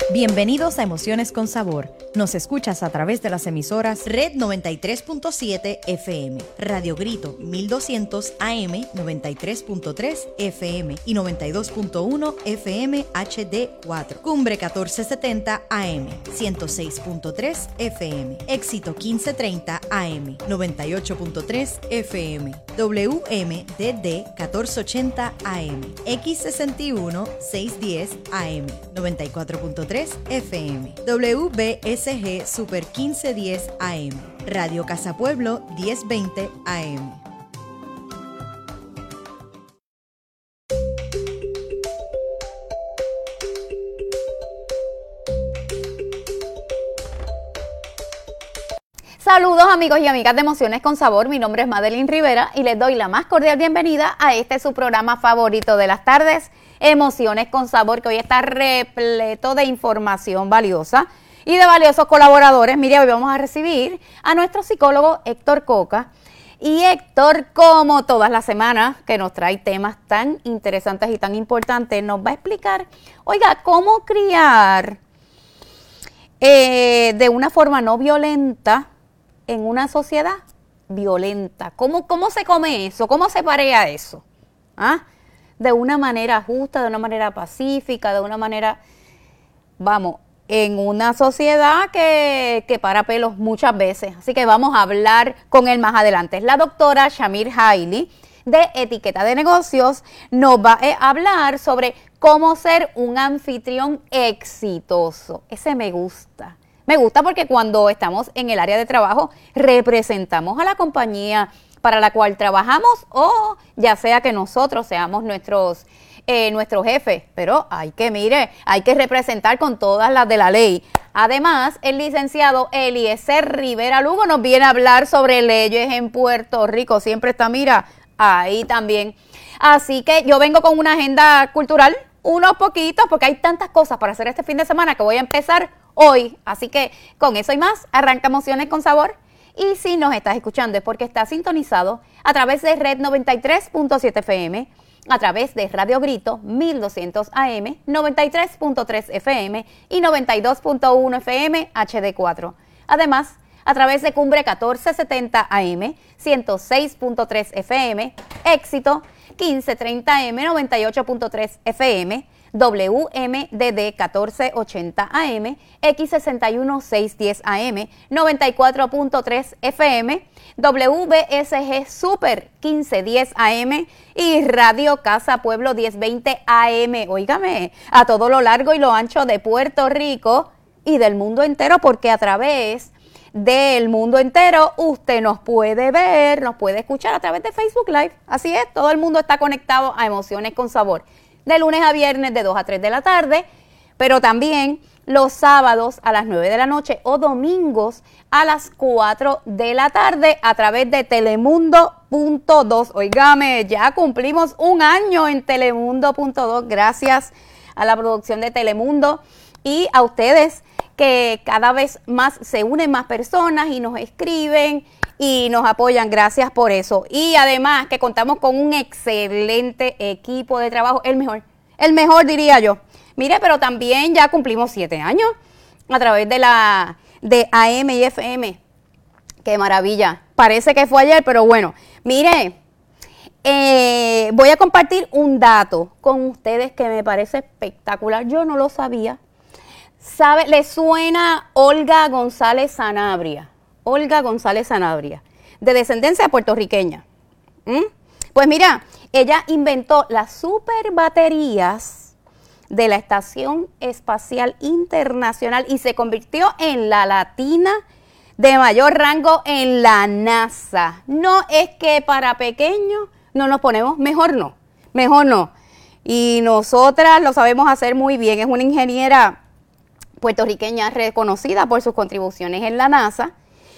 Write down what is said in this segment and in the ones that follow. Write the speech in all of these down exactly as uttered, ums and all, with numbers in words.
Bienvenidos a Emociones con Sabor. Nos escuchas a través de las emisoras Red noventa y tres punto siete F M, Radio Grito mil doscientos A M noventa y tres punto tres F M y noventa y dos punto uno F M H D cuatro, Cumbre catorce setenta A M ciento seis punto tres F M, Éxito quince treinta A M noventa y ocho punto tres F M, W M D D catorce ochenta A M, X sesenta y uno seiscientos diez A M noventa y cuatro punto tres F M, W B S G Super quince diez A M, Radio Casa Pueblo diez veinte A M. Saludos amigos y amigas de Emociones con Sabor, mi nombre es Madeline Rivera y les doy la más cordial bienvenida a este su programa favorito de las tardes, Emociones con Sabor, que hoy está repleto de información valiosa y de valiosos colaboradores. Mire, hoy vamos a recibir a nuestro psicólogo Héctor Coca. Y Héctor, como todas las semanas, que nos trae temas tan interesantes y tan importantes, nos va a explicar, oiga, cómo criar eh, de una forma no violenta en una sociedad violenta. ¿Cómo, cómo se come eso? ¿Cómo se parea eso? ¿Ah? De una manera justa, de una manera pacífica, de una manera, vamos, en una sociedad que, que para pelos muchas veces. Así que vamos a hablar con él más adelante. Es la doctora Shamir Hailey, de Etiqueta de Negocios, nos va a hablar sobre cómo ser un anfitrión exitoso. Ese me gusta. Me gusta porque cuando estamos en el área de trabajo representamos a la compañía para la cual trabajamos o ya sea que nosotros seamos nuestros eh, nuestros jefes, pero hay que, mire, hay que representar con todas las de la ley. Además, el licenciado Eliezer Rivera Lugo nos viene a hablar sobre leyes en Puerto Rico, siempre está, mira, ahí también. Así que yo vengo con una agenda cultural, unos poquitos, porque hay tantas cosas para hacer este fin de semana que voy a empezar hoy. Así que con eso y más, arranca Emociones con Sabor. Y si nos estás escuchando es porque estás sintonizado a través de Red noventa y tres punto siete F M, a través de Radio Grito mil doscientos A M, noventa y tres punto tres F M y noventa y dos punto uno F M H D cuatro. Además, a través de Cumbre catorce setenta A M, ciento seis punto tres F M, Éxito quince treinta A M, noventa y ocho punto tres F M, W M D D catorce ochenta A M, X sesenta y uno seiscientos diez A M, noventa y cuatro punto tres F M, W B S G Super quince diez A M y Radio Casa Pueblo diez veinte A M. Óigame, a todo lo largo y lo ancho de Puerto Rico y del mundo entero, porque a través del mundo entero usted nos puede ver, nos puede escuchar a través de Facebook Live. Así es, todo el mundo está conectado a Emociones con Sabor, de lunes a viernes de dos a tres de la tarde, pero también los sábados a las nueve de la noche o domingos a las cuatro de la tarde a través de Telemundo punto dos. Oígame, ya cumplimos un año en Telemundo punto dos, gracias a la producción de Telemundo y a ustedes que cada vez más se unen más personas y nos escriben y nos apoyan, gracias por eso. Y además que contamos con un excelente equipo de trabajo, el mejor, el mejor diría yo. Mire, pero también ya cumplimos siete años a través de la de A M y F M. Qué maravilla. Parece que fue ayer, pero bueno. Mire, eh, voy a compartir un dato con ustedes que me parece espectacular. Yo no lo sabía. ¿Sabe? ¿Le suena Olga González Sanabria? Olga González Sanabria, de descendencia puertorriqueña. ¿Mm? Pues mira, ella inventó las super baterías de la Estación Espacial Internacional y se convirtió en la latina de mayor rango en la NASA. No es que para pequeños no nos ponemos, mejor no, mejor no. Y nosotras lo sabemos hacer muy bien, es una ingeniera puertorriqueña reconocida por sus contribuciones en la NASA.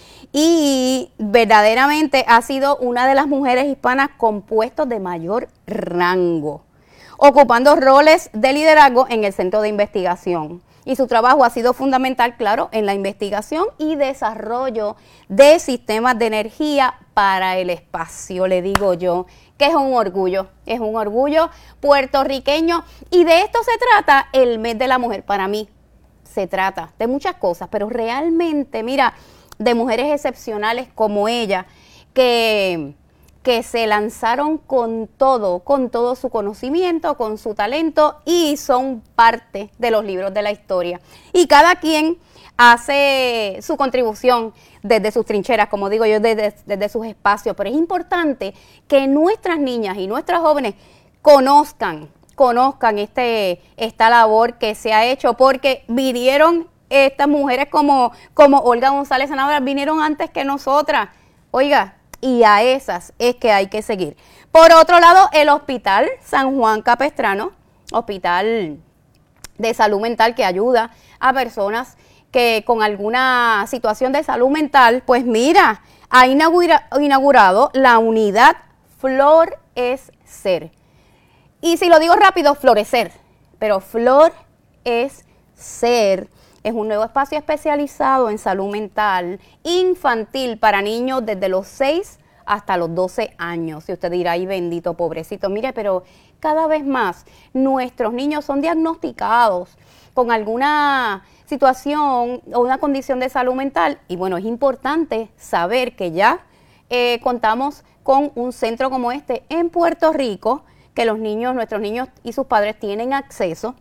Y verdaderamente ha sido una de las mujeres hispanas con puestos de mayor rango, ocupando roles de liderazgo en el centro de investigación. Y su trabajo ha sido fundamental, claro, en la investigación y desarrollo de sistemas de energía para el espacio, le digo yo, que es un orgullo, es un orgullo puertorriqueño. Y de esto se trata el mes de la mujer para mí. se trata de muchas cosas, pero realmente, mira, de mujeres excepcionales como ella, que, que se lanzaron con todo, con todo su conocimiento, con su talento y son parte de los libros de la historia. Y cada quien hace su contribución desde sus trincheras, como digo yo, desde, desde sus espacios, pero es importante que nuestras niñas y nuestras jóvenes conozcan, conozcan este, esta labor que se ha hecho, porque vinieron estas mujeres como, como Olga González Sanabria, vinieron antes que nosotras, oiga, y a esas es que hay que seguir. Por otro lado, el Hospital San Juan Capestrano, hospital de salud mental que ayuda a personas que con alguna situación de salud mental, pues mira, ha inaugura, inaugurado la unidad Flor es Ser. Y si lo digo rápido, florecer, pero Flor es Ser. Es un nuevo espacio especializado en salud mental infantil para niños desde los seis hasta los doce años. Y usted dirá, ay bendito, pobrecito, mire, pero cada vez más nuestros niños son diagnosticados con alguna situación o una condición de salud mental. Y bueno, es importante saber que ya eh, contamos con un centro como este en Puerto Rico, que los niños, nuestros niños y sus padres tienen acceso.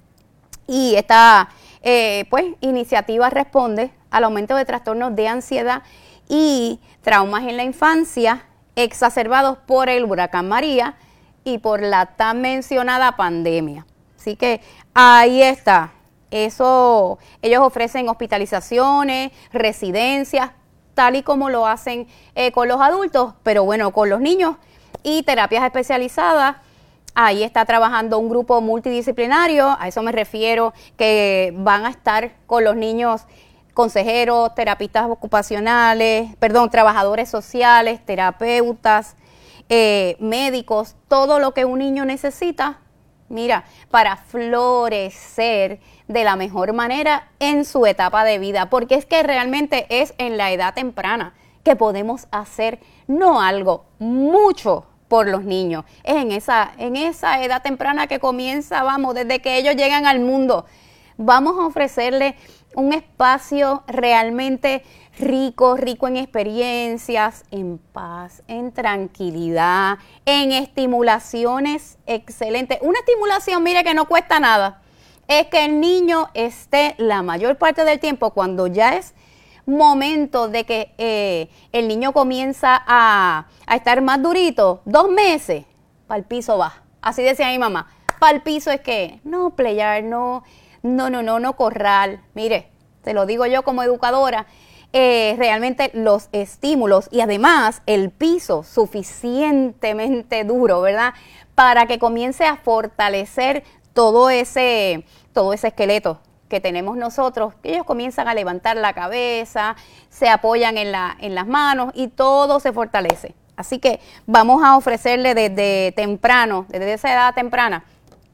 Y esta eh, pues, iniciativa responde al aumento de trastornos de ansiedad y traumas en la infancia exacerbados por el huracán María y por la tan mencionada pandemia. Así que ahí está. Eso, ellos ofrecen hospitalizaciones, residencias, tal y como lo hacen eh, con los adultos, pero bueno, con los niños y terapias especializadas. Ahí está trabajando un grupo multidisciplinario, a eso me refiero, que van a estar con los niños consejeros, terapistas ocupacionales, perdón, trabajadores sociales, terapeutas, eh, médicos, todo lo que un niño necesita, mira, para florecer de la mejor manera en su etapa de vida, porque es que realmente es en la edad temprana que podemos hacer no algo, mucho por los niños. Es en esa, en esa edad temprana que comienza, vamos, desde que ellos llegan al mundo. Vamos a ofrecerles un espacio realmente rico, rico en experiencias, en paz, en tranquilidad, en estimulaciones excelentes. Una estimulación, mire, que no cuesta nada. Es que el niño esté la mayor parte del tiempo, cuando ya es momento de que eh, el niño comienza a, a estar más durito, dos meses, para el piso va. Así decía mi mamá, para el piso es que no playar, no, no, no, no, no corral. Mire, te lo digo yo como educadora, eh, realmente los estímulos y además el piso suficientemente duro, ¿verdad? Para que comience a fortalecer todo ese, todo ese esqueleto que tenemos nosotros, que ellos comienzan a levantar la cabeza, se apoyan en, la, en las manos y todo se fortalece. Así que vamos a ofrecerle desde temprano, desde esa edad temprana,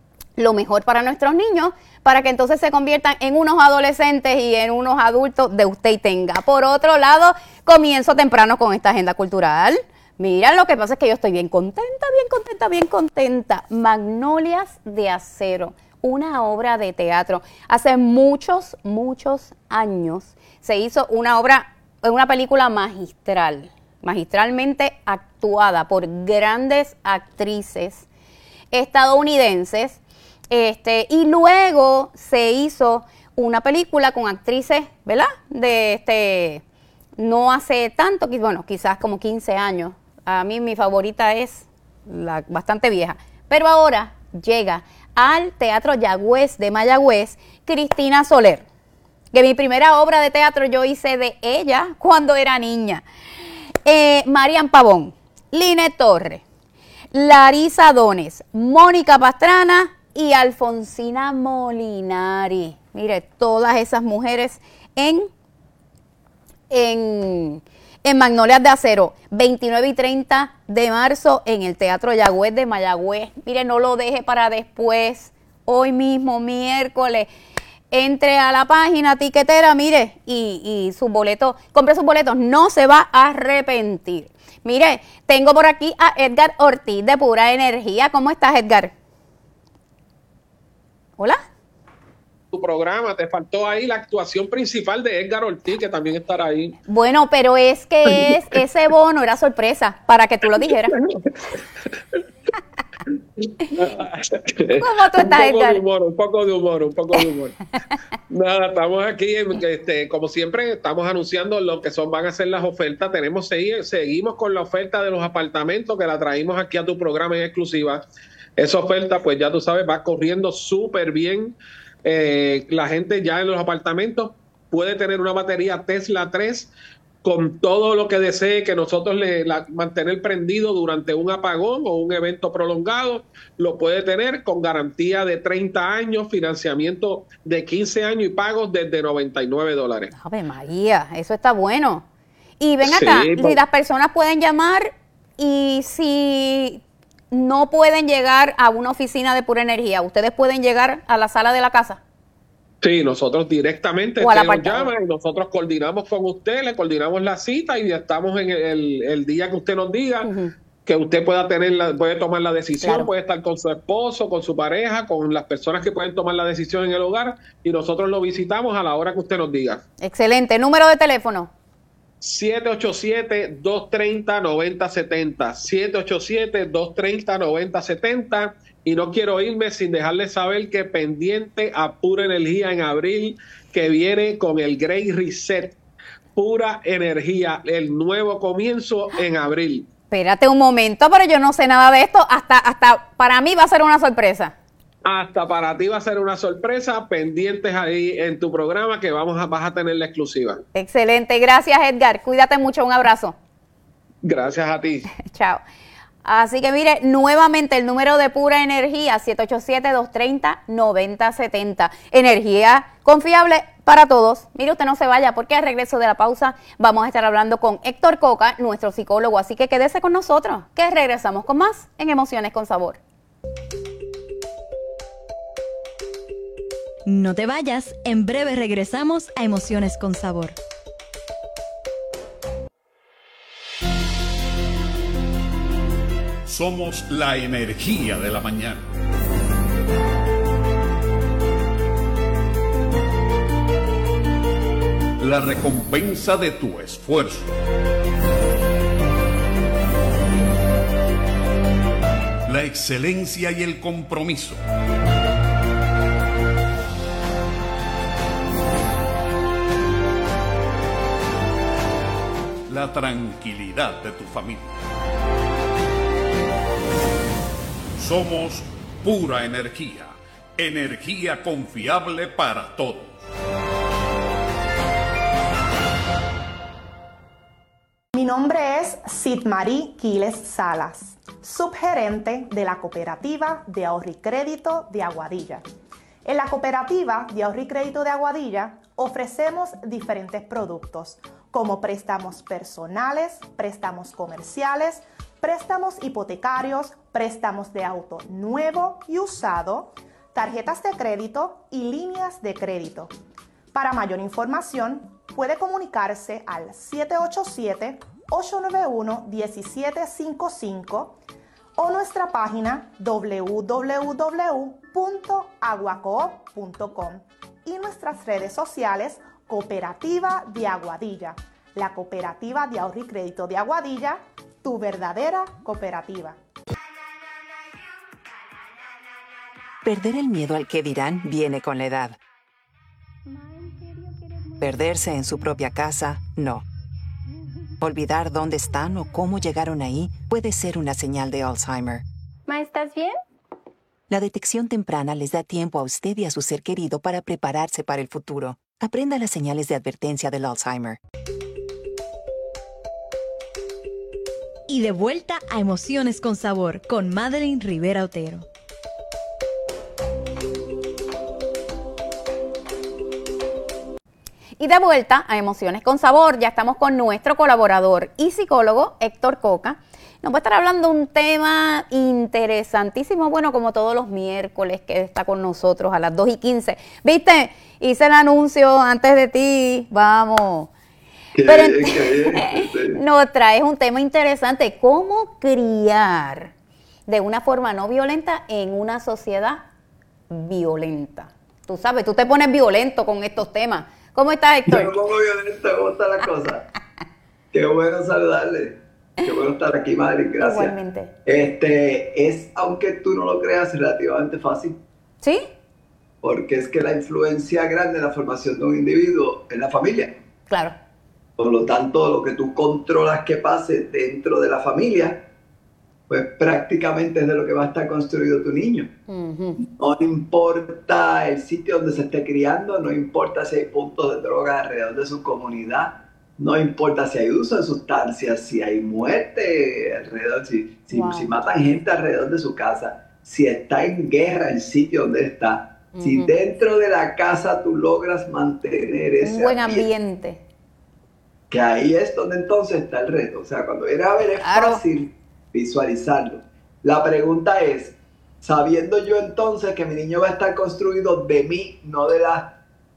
lo mejor para nuestros niños, para que entonces se conviertan en unos adolescentes y en unos adultos de usted y tenga. Por otro lado, comienzo temprano con esta agenda cultural. Mira, lo que pasa es que yo estoy bien contenta, bien contenta, bien contenta. Magnolias de Acero, una obra de teatro. Hace muchos, muchos años se hizo una obra, una película magistral, magistralmente actuada por grandes actrices estadounidenses, este, y luego se hizo una película con actrices, ¿verdad? De este, no hace tanto, bueno, quizás como quince años. A mí mi favorita es la bastante vieja, pero ahora llega al Teatro Yagüez de Mayagüez, Cristina Soler, que mi primera obra de teatro yo hice de ella cuando era niña. Eh, Marian Pavón, Linet Torres, Larisa Dones, Mónica Pastrana y Alfonsina Molinari. Mire, todas esas mujeres en, en, en Magnolias de Acero, veintinueve y treinta de marzo en el Teatro Yagüez de Mayagüez. Mire, no lo deje para después, hoy mismo, miércoles. Entre a la página tiquetera, mire, y, y sus boletos, compre sus boletos, no se va a arrepentir. Mire, tengo por aquí a Edgar Ortiz de Pura Energía. ¿Cómo estás, Edgar? ¿Hola? tu programa. Te faltó ahí la actuación principal de Edgar Ortiz, que también estará ahí. Bueno, pero es que es, ese bono era sorpresa, para que tú lo dijeras. ¿Cómo tú estás, un poco Edgar? de humor, un poco de humor, un poco de humor. Nada, estamos aquí, este, como siempre, estamos anunciando lo que son, van a ser las ofertas. Tenemos seguimos con la oferta de los apartamentos que la traímos aquí a tu programa en exclusiva. Esa oferta, pues ya tú sabes, va corriendo súper bien. Eh, la gente ya en los apartamentos puede tener una batería Tesla tres con todo lo que desee que nosotros le la, mantener prendido durante un apagón o un evento prolongado, lo puede tener con garantía de treinta años, financiamiento de quince años y pagos desde noventa y nueve dólares. Ave María, eso está bueno. Y ven acá, sí, pues, si las personas pueden llamar y si no pueden llegar a una oficina de Pura Energía, ¿ustedes pueden llegar a la sala de la casa? Sí, nosotros directamente usted nos llama y nosotros coordinamos con usted, le coordinamos la cita y ya estamos en el, el día que usted nos diga, uh-huh, que usted pueda tener la, puede tomar la decisión, claro, puede estar con su esposo, con su pareja, con las personas que pueden tomar la decisión en el hogar y nosotros lo visitamos a la hora que usted nos diga. Excelente. ¿Número de teléfono? siete ocho siete, dos tres cero, nueve cero siete cero, siete ocho siete, dos tres cero, nueve cero siete cero. Y no quiero irme sin dejarles saber que pendiente a Pura Energía en abril, que viene con el Great Reset. Pura Energía, el nuevo comienzo en abril. Espérate un momento, pero yo no sé nada de esto. Hasta, hasta para mí va a ser una sorpresa. Hasta para ti va a ser una sorpresa. Pendientes ahí en tu programa que vamos a, vas a tener la exclusiva. Excelente. Gracias, Edgar. Cuídate mucho. Un abrazo. Gracias a ti. Chao. Así que mire, nuevamente el número de Pura Energía, siete ocho siete, dos tres cero, nueve cero siete cero. Energía confiable para todos. Mire, usted no se vaya porque al regreso de la pausa vamos a estar hablando con Héctor Coca, nuestro psicólogo. Así que quédese con nosotros, que regresamos con más en Emociones con Sabor. No te vayas, en breve regresamos a Emociones con Sabor. Somos la energía de la mañana. La recompensa de tu esfuerzo. La excelencia y el compromiso. La tranquilidad de tu familia. Somos Pura Energía, energía confiable para todos. Mi nombre es Sidmarí Quiles Salas, subgerente de la Cooperativa de Ahorro y Crédito de Aguadilla. En la Cooperativa de Ahorro y Crédito de Aguadilla ofrecemos diferentes productos como préstamos personales, préstamos comerciales, préstamos hipotecarios, préstamos de auto nuevo y usado, tarjetas de crédito y líneas de crédito. Para mayor información, puede comunicarse al siete ocho siete, ocho nueve uno, uno siete cinco cinco o nuestra página w w w punto aguacoop punto com y nuestras redes sociales Cooperativa de Aguadilla, la Cooperativa de Ahorro y Crédito de Aguadilla, tu verdadera cooperativa. Perder el miedo al que dirán viene con la edad. Perderse en su propia casa, no. Olvidar dónde están o cómo llegaron ahí puede ser una señal de Alzheimer. Ma, ¿estás bien? La detección temprana les da tiempo a usted y a su ser querido para prepararse para el futuro. Aprenda las señales de advertencia del Alzheimer. Y de vuelta a Emociones con Sabor con Madeline Rivera Otero. Y de vuelta a Emociones con Sabor, ya estamos con nuestro colaborador y psicólogo Héctor Coca. Nos va a estar hablando un tema interesantísimo, bueno, como todos los miércoles que está con nosotros a las dos y quince. ¿Viste? Hice el anuncio antes de ti, vamos. Pero nos traes un tema interesante, cómo criar de una forma no violenta en una sociedad violenta. Tú sabes, tú te pones violento con estos temas. ¿Cómo estás, Héctor? Yo me pongo violento, ¿cómo está la cosa? Qué bueno saludarle. Qué bueno estar aquí, madre, gracias. Igualmente. Este, es, aunque tú no lo creas, relativamente fácil. ¿Sí? Porque es que la influencia grande en la formación de un individuo es la familia. Claro. Por lo tanto, lo que tú controlas que pase dentro de la familia, pues prácticamente es de lo que va a estar construido tu niño. Uh-huh. No importa el sitio donde se esté criando, no importa si hay puntos de droga alrededor de su comunidad, no importa si hay uso de sustancias, si hay muerte alrededor, si, si, wow. si matan gente alrededor de su casa, si está en guerra el sitio donde está, uh-huh. si dentro de la casa tú logras mantener ese un buen ambiente, ambiente. Que ahí es donde entonces está el reto. O sea, cuando viene a ver es claro. fácil visualizarlo. La pregunta es, sabiendo yo entonces que mi niño va a estar construido de mí, no de las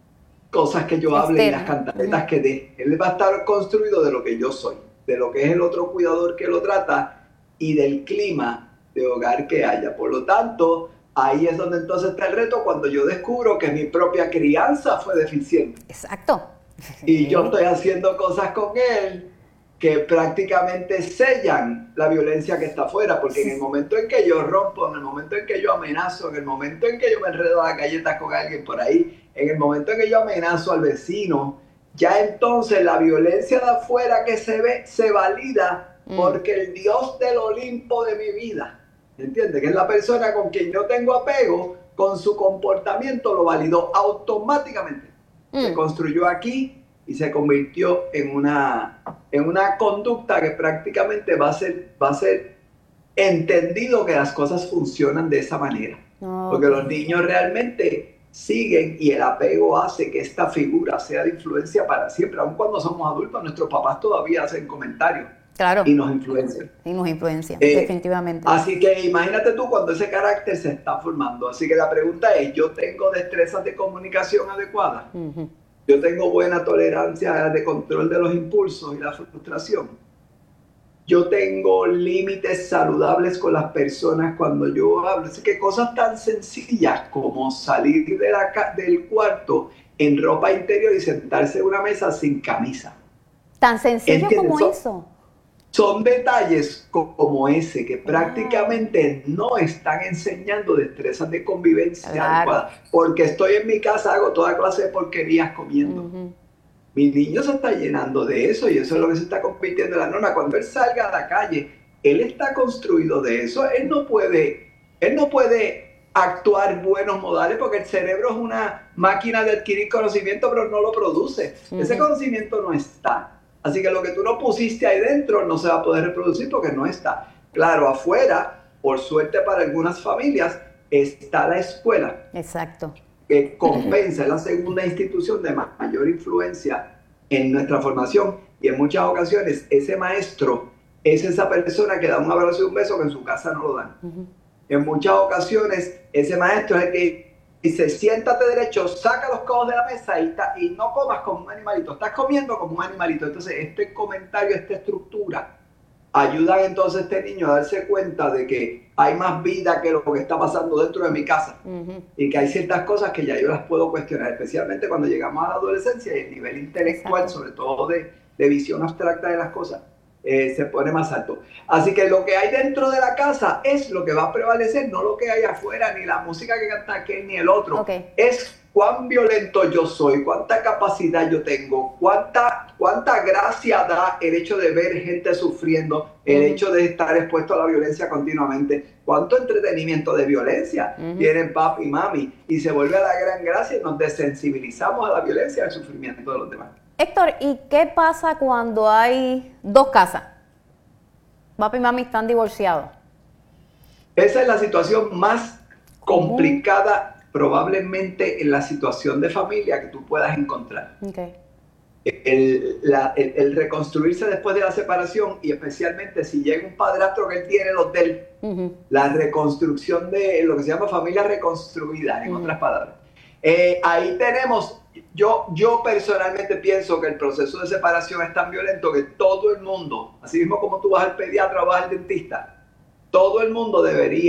cosas que yo hable y las cantaletas uh-huh. que dé. Él va a estar construido de lo que yo soy, de lo que es el otro cuidador que lo trata y del clima de hogar que haya. Por lo tanto, ahí es donde entonces está el reto cuando yo descubro que mi propia crianza fue deficiente. Exacto. Y yo estoy haciendo cosas con él que prácticamente sellan la violencia que está afuera, porque en el momento en que yo rompo, en el momento en que yo amenazo, en el momento en que yo me enredo a las galletas con alguien por ahí, en el momento en que yo amenazo al vecino, ya entonces la violencia de afuera que se ve se valida mm. porque el Dios del Olimpo de mi vida, ¿entiendes? Que es la persona con quien yo tengo apego, con su comportamiento lo validó automáticamente. Mm. Se construyó aquí y se convirtió en una, en una conducta que prácticamente va a ser, va a ser entendido que las cosas funcionan de esa manera. Oh, porque okay. los niños realmente siguen y el apego hace que esta figura sea de influencia para siempre. Aun cuando somos adultos, nuestros papás todavía hacen comentarios. Claro. Y nos influencian. Y nos influencian, eh, definitivamente. Así que imagínate tú cuando ese carácter se está formando. Así que la pregunta es, ¿yo tengo destrezas de comunicación adecuadas? Uh-huh. Yo tengo buena tolerancia de control de los impulsos y la frustración. Yo tengo límites saludables con las personas cuando yo hablo. Así que cosas tan sencillas como salir de la, del cuarto en ropa interior y sentarse en una mesa sin camisa. Tan sencillo como son, eso. Son detalles como ese que prácticamente ah. no están enseñando destrezas de convivencia claro. adecuada. Porque estoy en mi casa, hago toda clase de porquerías comiendo. Uh-huh. Mi niño se está llenando de eso y eso es lo que se está convirtiendo en la norma. Cuando él salga a la calle, él está construido de eso. Él no puede, él no puede actuar buenos modales porque el cerebro es una máquina de adquirir conocimiento, pero no lo produce. Uh-huh. Ese conocimiento no está. Así que lo que tú no pusiste ahí dentro no se va a poder reproducir porque no está. Claro, afuera, por suerte para algunas familias, está la escuela. Exacto. Que compensa, es la segunda institución de mayor influencia en nuestra formación. Y en muchas ocasiones, ese maestro es esa persona que da un abrazo y un beso que en su casa no lo dan. Uh-huh. En muchas ocasiones, ese maestro es el que dice, siéntate derecho, saca los codos de la mesa y, ta, y no comas como un animalito. Estás comiendo como un animalito. Entonces, este comentario, esta estructura, ayudan entonces a este niño a darse cuenta de que hay más vida que lo que está pasando dentro de mi casa. Uh-huh. Y que hay ciertas cosas que ya yo las puedo cuestionar, especialmente cuando llegamos a la adolescencia y el nivel intelectual, Exacto. sobre todo de, de visión abstracta de las cosas, eh, se pone más alto. Así que lo que hay dentro de la casa es lo que va a prevalecer, no lo que hay afuera, ni la música que canta aquel ni el otro. Okay. Es cuán violento yo soy, cuánta capacidad yo tengo, cuánta, cuánta gracia da el hecho de ver gente sufriendo, el uh-huh. hecho de estar expuesto a la violencia continuamente, cuánto entretenimiento de violencia uh-huh. tienen papi y mami, y se vuelve a la gran gracia y nos desensibilizamos a la violencia y al sufrimiento de los demás. Héctor, ¿y qué pasa cuando hay dos casas? Papi y mami están divorciados. Esa es la situación más complicada uh-huh. probablemente en la situación de familia que tú puedas encontrar. Okay. El, la, el, el reconstruirse después de la separación y especialmente si llega un padrastro que él tiene los de él, uh-huh. la reconstrucción de lo que se llama familia reconstruida, en uh-huh. otras palabras. Eh, ahí tenemos, yo, yo personalmente pienso que el proceso de separación es tan violento que todo el mundo, así mismo como tú vas al pediatra o vas al dentista, todo el mundo debería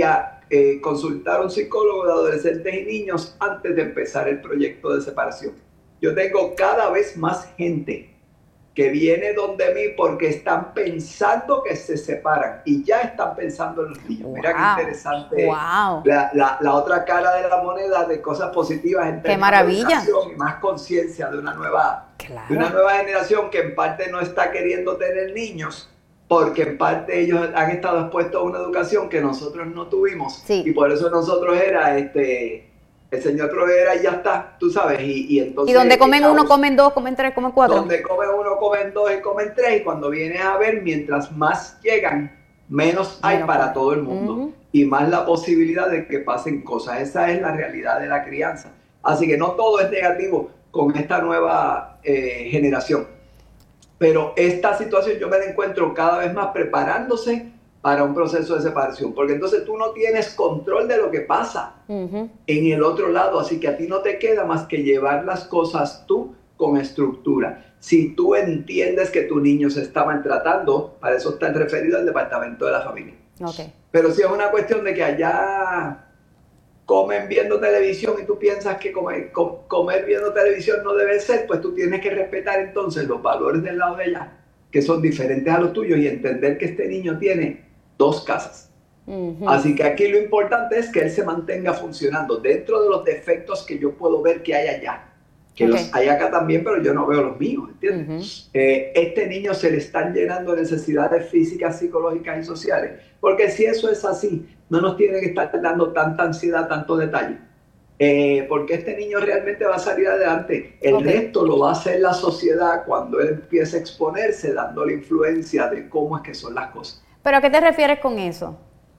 eh, consultar a un psicólogo de adolescentes y niños antes de empezar el proyecto de separación. Yo tengo cada vez más gente que viene donde mí porque están pensando que se separan y ya están pensando en los niños. Wow. Mira qué interesante. Wow. La, la, la otra cara de la moneda de cosas positivas en ¡Qué maravilla! y más conciencia de una nueva, Claro. de una nueva generación que en parte no está queriendo tener niños porque en parte ellos han estado expuestos a una educación que nosotros no tuvimos. Sí. Y por eso nosotros era este... El Señor proveerá y ya está, tú sabes, y, y entonces... Y donde comen estamos, uno, comen dos, comen tres, comen cuatro. Donde comen uno, comen dos y comen tres, y cuando vienes a ver, mientras más llegan, menos hay Menos para comen. todo el mundo, Uh-huh. y más la posibilidad de que pasen cosas. Esa es la realidad de la crianza. Así que no todo es negativo con esta nueva eh, generación. Pero esta situación yo me la encuentro cada vez más preparándose para un proceso de separación, porque entonces tú no tienes control de lo que pasa Uh-huh. en el otro lado, así que a ti no te queda más que llevar las cosas tú con estructura. Si tú entiendes que tu niño se está maltratando, para eso está referido al departamento de la familia. Okay. Pero si es una cuestión de que allá comen viendo televisión y tú piensas que comer, com, comer viendo televisión no debe ser, pues tú tienes que respetar entonces los valores del lado de ella, que son diferentes a los tuyos, y entender que este niño tiene dos casas. Uh-huh. Así que aquí lo importante es que él se mantenga funcionando dentro de los defectos que yo puedo ver que hay allá, que okay. los hay acá también, pero yo no veo los míos, ¿entiendes? Uh-huh. Eh, este niño se le están llenando necesidades físicas, psicológicas y sociales, porque si eso es así, no nos tiene que estar dando tanta ansiedad, tanto detalle, eh, porque este niño realmente va a salir adelante. El okay. resto lo va a hacer la sociedad cuando él empiece a exponerse, dándole influencia de cómo es que son las cosas. ¿Pero a qué te refieres con eso?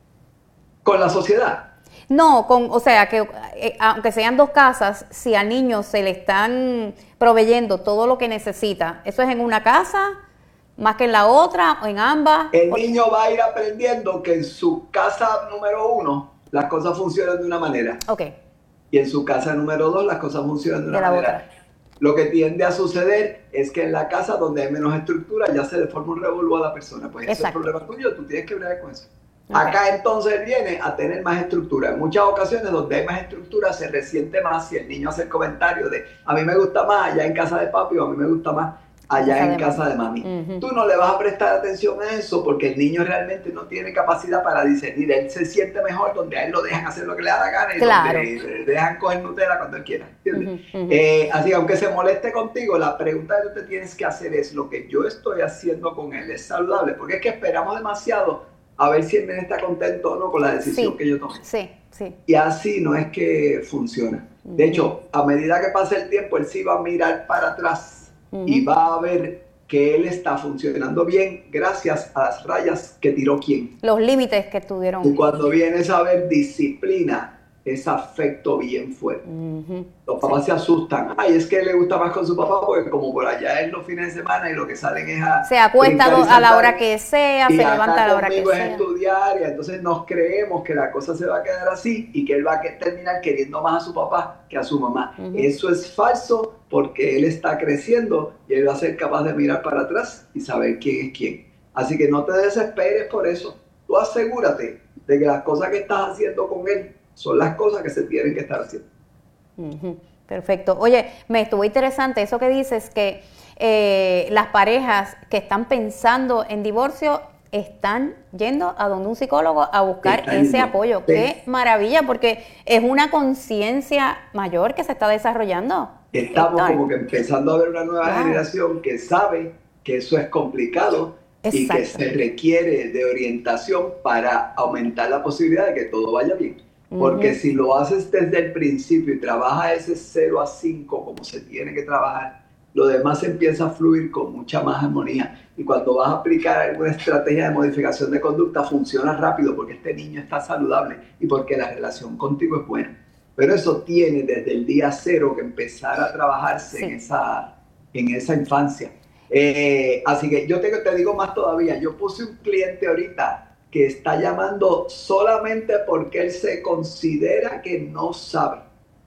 ¿Con la sociedad? No, con, o sea, que eh, aunque sean dos casas, si al niño se le están proveyendo todo lo que necesita, ¿eso es en una casa más que en la otra o en ambas? El niño va a ir aprendiendo que en su casa número uno las cosas funcionan de una manera. Ok. Y en su casa número dos las cosas funcionan de una de la manera. Otra. Lo que tiende a suceder es que en la casa donde hay menos estructura ya se le forma un revolú a la persona. Pues ese es el problema tuyo, tú tienes que bregar con eso. Okay. Acá entonces viene a tener más estructura. En muchas ocasiones donde hay más estructura se resiente más si el niño hace el comentario de a mí me gusta más allá en casa de papi o a mí me gusta más allá casa en casa mami. de mami. Uh-huh. Tú no le vas a prestar atención a eso porque el niño realmente no tiene capacidad para discernir. Él se siente mejor donde a él lo dejan hacer lo que le da la gana y claro. donde le dejan coger Nutella cuando él quiera. ¿Entiendes? Uh-huh, uh-huh. Eh, así que aunque se moleste contigo, la pregunta que tú te tienes que hacer es lo que yo estoy haciendo con él es saludable, porque es que esperamos demasiado a ver si el nene está contento o no con la decisión sí, que yo tomé. Sí, sí. Y así no es que funciona. Uh-huh. De hecho, a medida que pase el tiempo, él sí va a mirar para atrás uh-huh. y va a ver que él está funcionando bien gracias a las rayas que tiró quién. Los límites que tuvieron. Y cuando vienes a ver disciplina, es afecto bien fuerte. Uh-huh. Los papás sí. se asustan. Ay, es que le gusta más con su papá porque como por allá es los fines de semana y lo que salen es a... Se acuesta a la hora que sea, se levanta a la hora que sea. Es estudiar y entonces nos creemos que la cosa se va a quedar así y que él va a terminar queriendo más a su papá que a su mamá. Uh-huh. Eso es falso porque él está creciendo y él va a ser capaz de mirar para atrás y saber quién es quién. Así que no te desesperes por eso. Tú asegúrate de que las cosas que estás haciendo con él son las cosas que se tienen que estar haciendo. Uh-huh. Perfecto. Oye, me estuvo interesante eso que dices, que eh, las parejas que están pensando en divorcio están yendo a donde un psicólogo a buscar está ese yendo. apoyo. Sí. Qué maravilla, porque es una conciencia mayor que se está desarrollando. Estamos Está. como que empezando a ver una nueva wow. generación que sabe que eso es complicado. Exacto. Y que se requiere de orientación para aumentar la posibilidad de que todo vaya bien. Porque uh-huh. si lo haces desde el principio y trabajas ese cero a cinco como se tiene que trabajar, lo demás empieza a fluir con mucha más armonía. Y cuando vas a aplicar alguna estrategia de modificación de conducta, funciona rápido porque este niño está saludable y porque la relación contigo es buena. Pero eso tiene desde el día cero que empezar a trabajarse sí. en, esa, en esa infancia. Eh, así que yo te, te digo más todavía. Yo puse un cliente ahorita que está llamando solamente porque él se considera que no sabe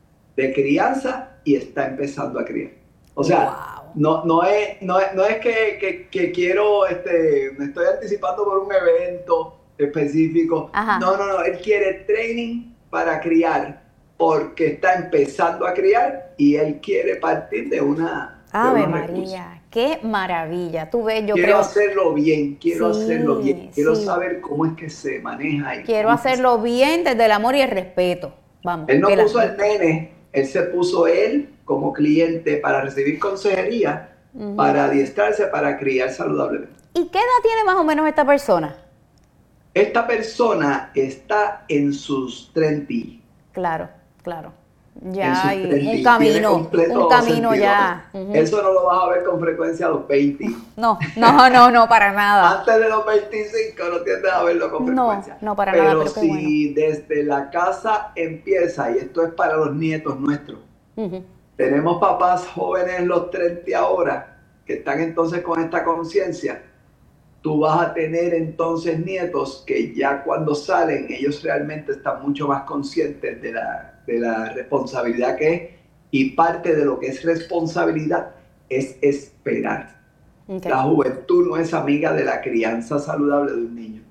de crianza y está empezando a criar. O sea, wow. no, no, es, no, es, no es que, que, que quiero, este, me estoy anticipando por un evento específico. Ajá. No, no, no, él quiere training para criar, porque está empezando a criar y él quiere partir de una... Ave de María, qué maravilla. Tú ves, yo quiero creo... hacerlo bien, quiero Sí, hacerlo bien, quiero sí. saber cómo es que se maneja. Y Quiero cómo es que hacerlo bien desde el amor y el respeto. Vamos. Él no que la- puso al nene, él se puso él como cliente para recibir consejería, uh-huh. para adiestrarse, para criar saludablemente. ¿Y qué edad tiene más o menos esta persona? Esta persona está en sus treinta. Claro, claro. Ya hay treinta, un camino, un camino ya. Uh-huh. Eso no lo vas a ver con frecuencia a los veinte. No, no, no, no, para nada. Antes de los veinticinco no tiendes a verlo con frecuencia. No, no para pero nada. Pero si bueno. desde la casa empieza, y esto es para los nietos nuestros, uh-huh. tenemos papás jóvenes en los treinta ahora, que están entonces con esta conciencia, tú vas a tener entonces nietos que ya cuando salen, ellos realmente están mucho más conscientes de la, de la responsabilidad que es, y parte de lo que es responsabilidad es esperar. Okay. La juventud no es amiga de la crianza saludable de un niño.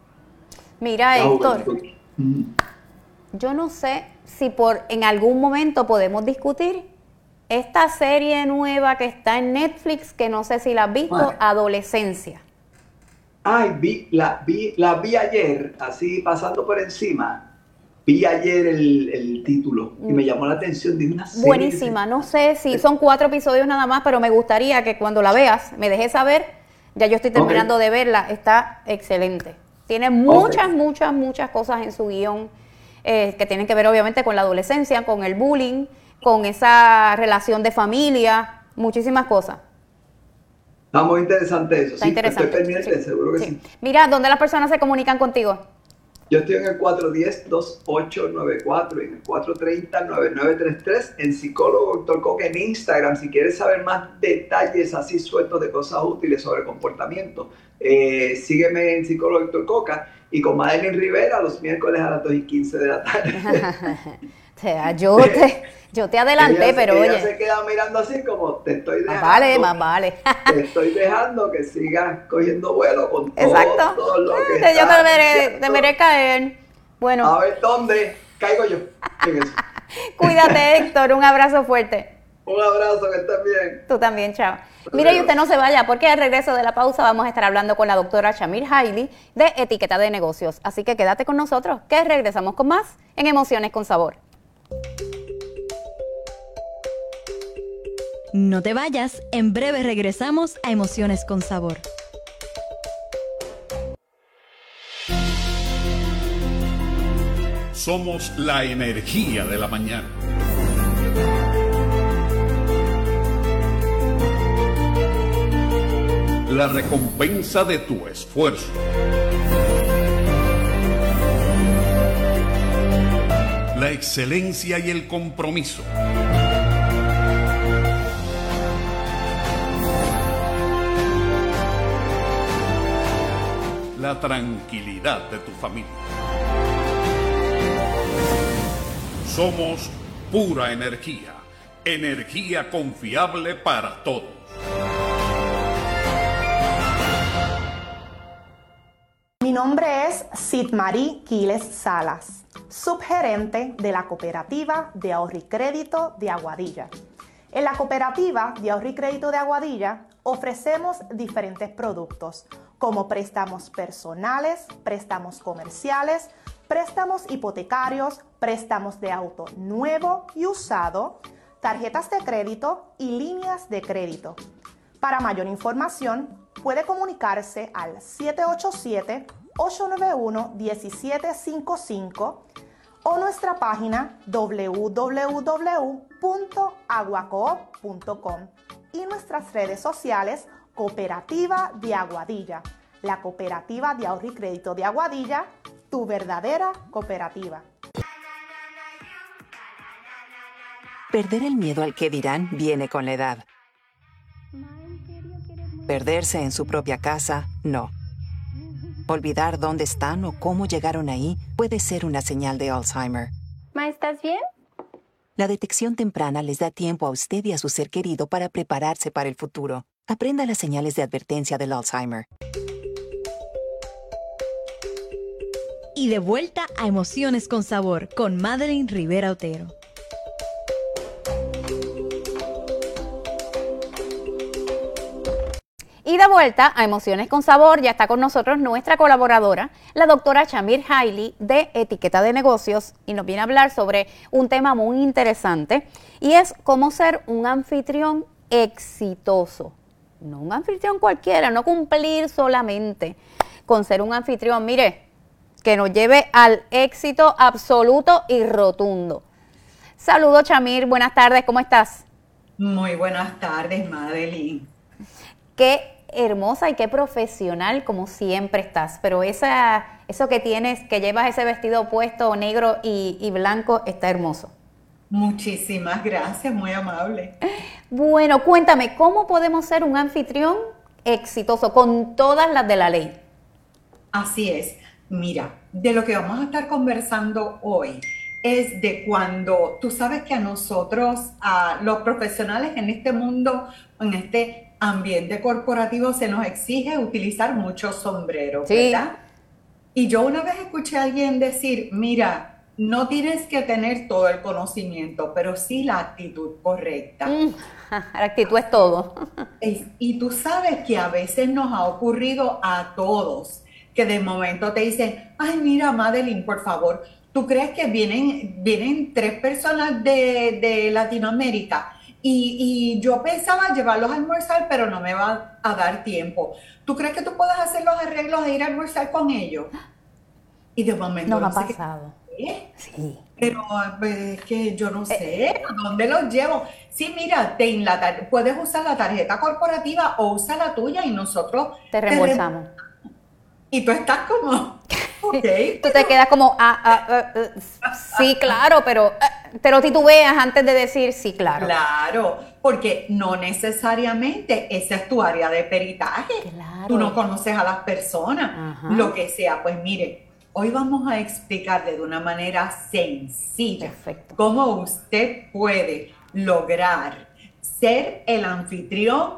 Mira, la Héctor, mm. yo no sé si por en algún momento podemos discutir esta serie nueva que está en Netflix, que no sé si la has visto, bueno. Adolescencia. Ay, vi, la, vi, la vi ayer, así pasando por encima. Vi ayer el, el título y me llamó la atención de una serie. Buenísima, no sé si son cuatro episodios nada más, pero me gustaría que cuando la veas me dejes saber. Ya yo estoy terminando okay. de verla, está excelente. Tiene muchas, okay. muchas, muchas cosas en su guión eh, que tienen que ver obviamente con la adolescencia, con el bullying, con esa relación de familia, muchísimas cosas. Está muy interesante eso. Está sí, interesante. Estoy pendiente, sí. seguro que sí. sí. Mira, ¿dónde las personas se comunican contigo? Yo estoy en el cuatro uno cero, dos ocho nueve cuatro y en el cuatro tres cero, nueve nueve tres tres, en Psicólogo Doctor Coca en Instagram. Si quieres saber más detalles así sueltos de cosas útiles sobre comportamiento, eh, sígueme en Psicólogo Doctor Coca y con Madeline Rivera los miércoles a las dos y quince de la tarde. O sea, yo te, yo te adelanté, ella, pero ella oye. se queda mirando así como te estoy dejando. Más vale, más vale. Te estoy dejando que sigas cogiendo vuelo con todo, Exacto. todo lo que eh, Yo te veré, te veré caer. Bueno. A ver dónde caigo yo. Cuídate, Héctor. Un abrazo fuerte. Un abrazo, que estés bien. Tú también, chao. Mira, y usted no se vaya, porque al regreso de la pausa vamos a estar hablando con la doctora Shamir Hailey de Etiqueta de Negocios. Así que quédate con nosotros, que regresamos con más en Emociones con Sabor. No te vayas, en breve regresamos a Emociones con Sabor. Somos la energía de la mañana. La recompensa de tu esfuerzo. La excelencia y el compromiso. La tranquilidad de tu familia. Somos pura energía, energía confiable para todos. Mi nombre es Sitmarí Quiles Salas, subgerente de la Cooperativa de Ahorro y Crédito de Aguadilla. En la Cooperativa de Ahorro y Crédito de Aguadilla ofrecemos diferentes productos como préstamos personales, préstamos comerciales, préstamos hipotecarios, préstamos de auto nuevo y usado, tarjetas de crédito y líneas de crédito. Para mayor información, puede comunicarse al siete ocho siete, ocho nueve uno, uno siete cinco cinco o nuestra página doble u doble u doble u punto aguacoop punto com y nuestras redes sociales Cooperativa de Aguadilla, la Cooperativa de Ahorro y Crédito de Aguadilla, tu verdadera cooperativa. Perder el miedo al que dirán viene con la edad. Perderse en su propia casa, no. Olvidar dónde están o cómo llegaron ahí puede ser una señal de Alzheimer. Ma, ¿estás bien? La detección temprana les da tiempo a usted y a su ser querido para prepararse para el futuro. Aprenda las señales de advertencia del Alzheimer. Y de vuelta a Emociones con Sabor con Madeline Rivera Otero. Y de vuelta a Emociones con Sabor, ya está con nosotros nuestra colaboradora, la doctora Chamir Hailey de Etiqueta de Negocios, y nos viene a hablar sobre un tema muy interesante, y es cómo ser un anfitrión exitoso. No un anfitrión cualquiera, no cumplir solamente con ser un anfitrión, mire, que nos lleve al éxito absoluto y rotundo. Saludos, Chamir, buenas tardes, ¿cómo estás? Muy buenas tardes, Madeline. Qué hermosa y qué profesional como siempre estás, pero esa, eso que tienes, que llevas ese vestido puesto negro y, y blanco, está hermoso. Muchísimas gracias, muy amable. Bueno, cuéntame, ¿cómo podemos ser un anfitrión exitoso con todas las de la ley? Así es. Mira, de lo que vamos a estar conversando hoy es de cuando tú sabes que a nosotros, a los profesionales en este mundo, en este ambiente corporativo, se nos exige utilizar muchos sombreros, sí, ¿verdad? Y yo una vez escuché a alguien decir, mira, no tienes que tener todo el conocimiento, pero sí la actitud correcta. Mm, la actitud es todo. Y tú sabes que a veces nos ha ocurrido a todos, que de momento te dicen, ay, mira, Madeline, por favor, ¿tú crees que vienen, vienen tres personas de, de Latinoamérica? Y, y yo pensaba llevarlos a almorzar, pero no me va a dar tiempo. ¿Tú crees que tú puedes hacer los arreglos e ir a almorzar con ellos? Y de momento... Nos no ha sé pasado. qué, Sí. Pero pues, es que yo no sé, ¿a dónde los llevo? Sí, mira, te, la tar- puedes usar la tarjeta corporativa o usa la tuya y nosotros... Te reembolsamos. Te re- y tú estás como... Okay, tú te quedas como, ah, ah, ah, ah, sí, claro, pero ah, te lo titubeas antes de decir sí, claro. Claro, porque no necesariamente esa es tu área de peritaje. Claro. Tú no conoces a las personas, Ajá. lo que sea. Pues mire, hoy vamos a explicarle de una manera sencilla Perfecto. cómo usted puede lograr ser el anfitrión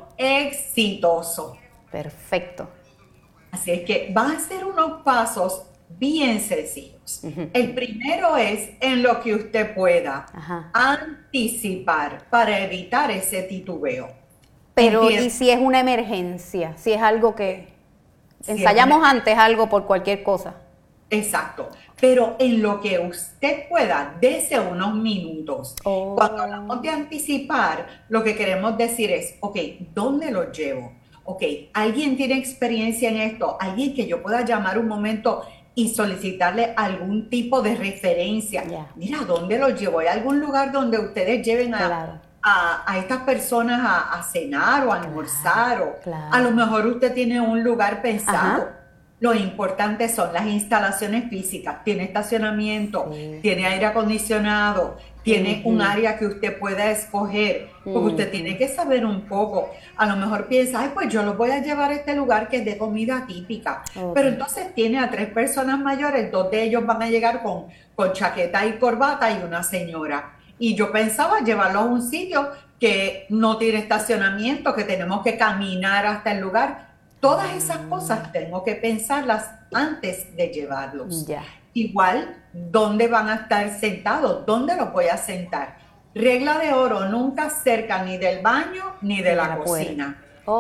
exitoso. Perfecto. Así es que va a ser unos pasos bien sencillos. Uh-huh. El primero es en lo que usted pueda Ajá. anticipar para evitar ese titubeo. Pero, Empieza. ¿y si es una emergencia? Si es algo que Si ensayamos es una... antes algo por cualquier cosa. Exacto. Pero en lo que usted pueda, dese unos minutos. Oh. Cuando hablamos de anticipar, lo que queremos decir es, ok, ¿dónde lo llevo? Ok, ¿alguien tiene experiencia en esto? ¿Alguien que yo pueda llamar un momento y solicitarle algún tipo de referencia? Yeah. Mira, ¿dónde lo llevo? ¿Hay algún lugar donde ustedes lleven a, Claro. a, a estas personas a, a cenar o a almorzar? O claro. a lo mejor usted tiene un lugar pensado. Ajá. Lo importante son las instalaciones físicas. Tiene estacionamiento, Sí. tiene aire acondicionado, tiene Uh-huh. un área que usted pueda escoger, porque Uh-huh. usted tiene que saber un poco. A lo mejor piensa, ay, pues yo los voy a llevar a este lugar que es de comida típica. Okay. Pero entonces tiene a tres personas mayores, dos de ellos van a llegar con, con chaqueta y corbata y una señora. Y yo pensaba llevarlos a un sitio que no tiene estacionamiento, que tenemos que caminar hasta el lugar. Todas esas cosas tengo que pensarlas antes de llevarlos. Ya. Igual, ¿dónde van a estar sentados? ¿Dónde los voy a sentar? Regla de oro, nunca cerca ni del baño ni de la, la cocina.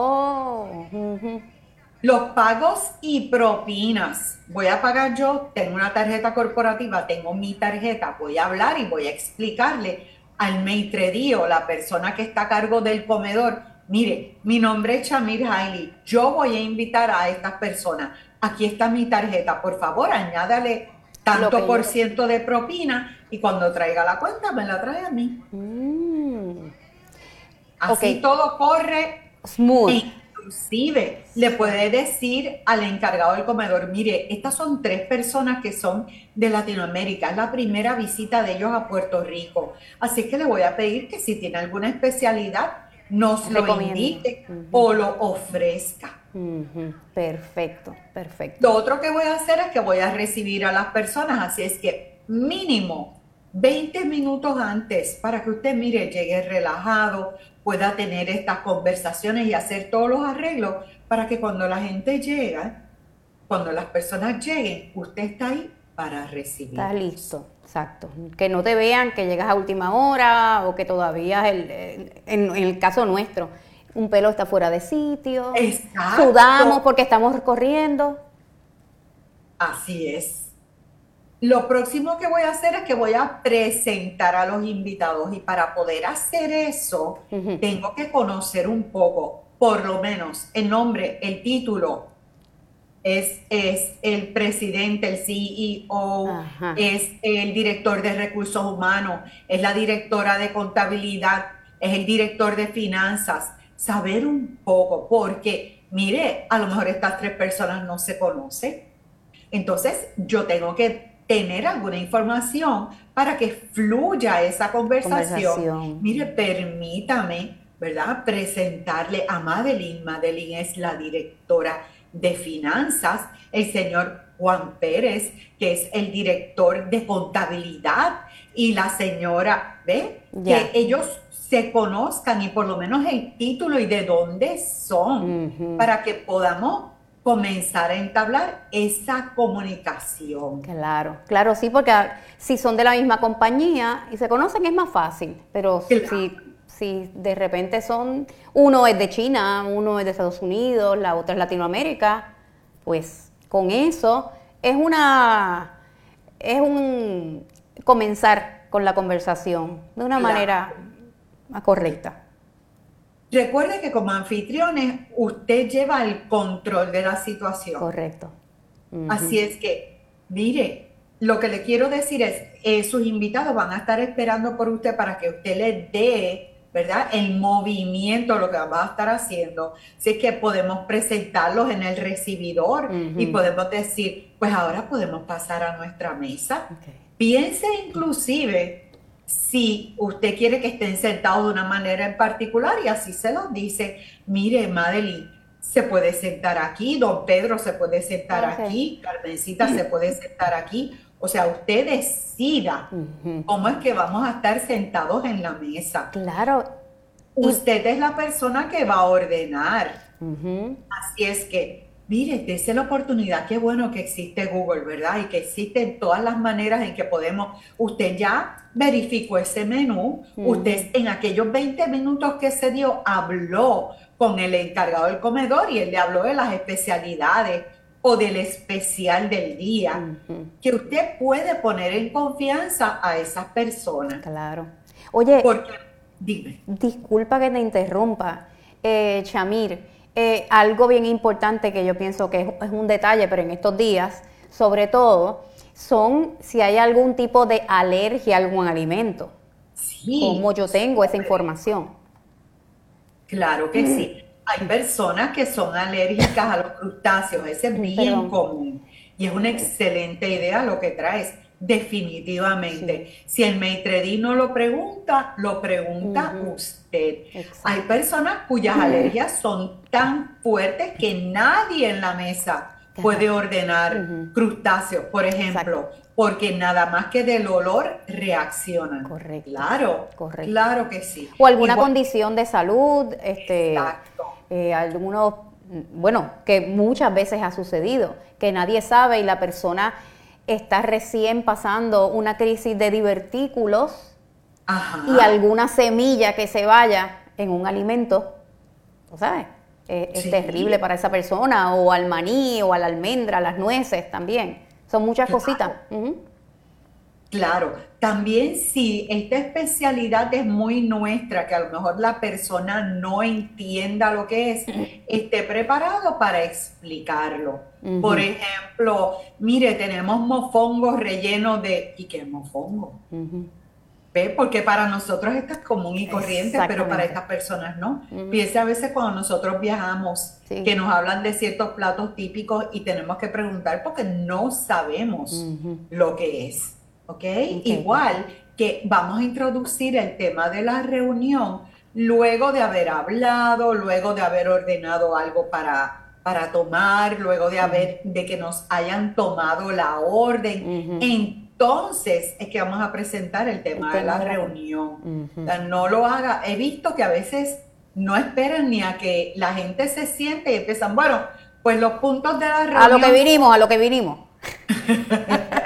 Oh. Uh-huh. Los pagos y propinas. Voy a pagar yo, tengo una tarjeta corporativa, tengo mi tarjeta, voy a hablar y voy a explicarle al maitredío, la persona que está a cargo del comedor, mire, mi nombre es Chamir Hailey, yo voy a invitar a estas personas, aquí está mi tarjeta, por favor, añádale tanto por yo... ciento de propina y cuando traiga la cuenta me la trae a mí. Mm. Así okay. Todo corre smooth. Inclusive le puede decir al encargado del comedor, mire, estas son tres personas que son de Latinoamérica, es la primera visita de ellos a Puerto Rico, así que le voy a pedir que si tiene alguna especialidad nos lo indique uh-huh. o lo ofrezca. Uh-huh. Perfecto, perfecto. Lo otro que voy a hacer es que voy a recibir a las personas, así es que mínimo veinte minutos antes para que usted, mire, llegue relajado, pueda tener estas conversaciones y hacer todos los arreglos para que cuando la gente llega, cuando las personas lleguen, usted está ahí para recibir. Estás listo, exacto. Que no te vean que llegas a última hora o que todavía, el, en, en el caso nuestro, un pelo está fuera de sitio. Exacto. Sudamos porque estamos corriendo. Así es. Lo próximo que voy a hacer es que voy a presentar a los invitados y para poder hacer eso, uh-huh. tengo que conocer un poco, por lo menos el nombre, el título, es, es el presidente, el C E O, Ajá. es el director de recursos humanos, es la directora de contabilidad, es el director de finanzas. Saber un poco, porque mire, a lo mejor estas tres personas no se conocen. Entonces, yo tengo que tener alguna información para que fluya esa conversación. conversación. Mire, permítame, ¿verdad?, presentarle a Madeline. Madeline es la directora de finanzas, el señor Juan Pérez, que es el director de contabilidad, y la señora, ¿ve? Yeah. Que ellos se conozcan y por lo menos el título y de dónde son, uh-huh. para que podamos comenzar a entablar esa comunicación. Claro, claro, sí, porque si son de la misma compañía y se conocen es más fácil, pero claro. si, si de repente son, uno es de China, uno es de Estados Unidos, la otra es Latinoamérica, pues con eso es una, es un comenzar con la conversación de una claro. manera más correcta. Recuerde que como anfitriones usted lleva el control de la situación. Correcto. Uh-huh. Así es que, mire, lo que le quiero decir es, eh, sus invitados van a estar esperando por usted para que usted les dé, ¿verdad?, el movimiento, lo que va a estar haciendo. Así es que podemos presentarlos en el recibidor uh-huh. y podemos decir, pues ahora podemos pasar a nuestra mesa. Okay. Piense inclusive si usted quiere que estén sentados de una manera en particular y así se los dice. Mire, Madeline se puede sentar aquí, don Pedro se puede sentar okay. aquí, Carmencita se puede sentar aquí. O sea, usted decida uh-huh. cómo es que vamos a estar sentados en la mesa. Claro. Usted es la persona que va a ordenar. Uh-huh. Así es que, mire, dése la oportunidad. Qué bueno que existe Google, ¿verdad? Y que existen todas las maneras en que podemos. Usted ya verificó ese menú. Uh-huh. Usted en aquellos veinte minutos que se dio habló con el encargado del comedor y él le habló de las especialidades o del especial del día. Uh-huh. Que usted puede poner en confianza a esas personas. Claro. Oye, porque, dime. Disculpa que te interrumpa, eh, Shamir. Eh, algo bien importante que yo pienso que es, es un detalle, pero en estos días, sobre todo, son si hay algún tipo de alergia a algún alimento. Sí. Como yo tengo esa información. Claro que mm. sí. Hay personas que son alérgicas a los crustáceos, ese es bien Perdón. común. Y es una excelente idea lo que traes. Definitivamente. Sí. Si el Maitre D' no lo pregunta, lo pregunta uh-huh. usted. Exacto. Hay personas cuyas uh-huh. alergias son tan fuertes que nadie en la mesa puede ordenar uh-huh. crustáceos, por ejemplo, Exacto. porque nada más que del olor reaccionan. Correcto. Claro, Correcto. claro que sí. O alguna Igual, condición de salud, este, Exacto. Eh, algunos, bueno, que muchas veces ha sucedido, que nadie sabe y la persona está recién pasando una crisis de divertículos Ajá. y alguna semilla que se vaya en un alimento, ¿tú sabes? Es, es sí. terrible para esa persona, o al maní, o a la almendra, las nueces también. Son muchas claro. cositas. Uh-huh. Claro, también si esta especialidad es muy nuestra, que a lo mejor la persona no entienda lo que es, esté preparado para explicarlo. Uh-huh. Por ejemplo, mire, tenemos mofongos rellenos de... ¿Y qué es mofongo? Uh-huh. ¿Ve? Porque para nosotros esto es común y corriente, pero para estas personas no. Uh-huh. Piensa a veces cuando nosotros viajamos, sí. que nos hablan de ciertos platos típicos y tenemos que preguntar porque no sabemos uh-huh. lo que es. ¿Okay? ¿Ok? Igual que vamos a introducir el tema de la reunión luego de haber hablado, luego de haber ordenado algo para, para tomar, luego de, haber, de que nos hayan tomado la orden. Uh-huh. Entonces es que vamos a presentar el tema el de la reunión. Uh-huh. O sea, no lo haga. He visto que a veces no esperan ni a que la gente se siente y empiezan, bueno, pues los puntos de la reunión. A lo que vinimos, a lo que vinimos.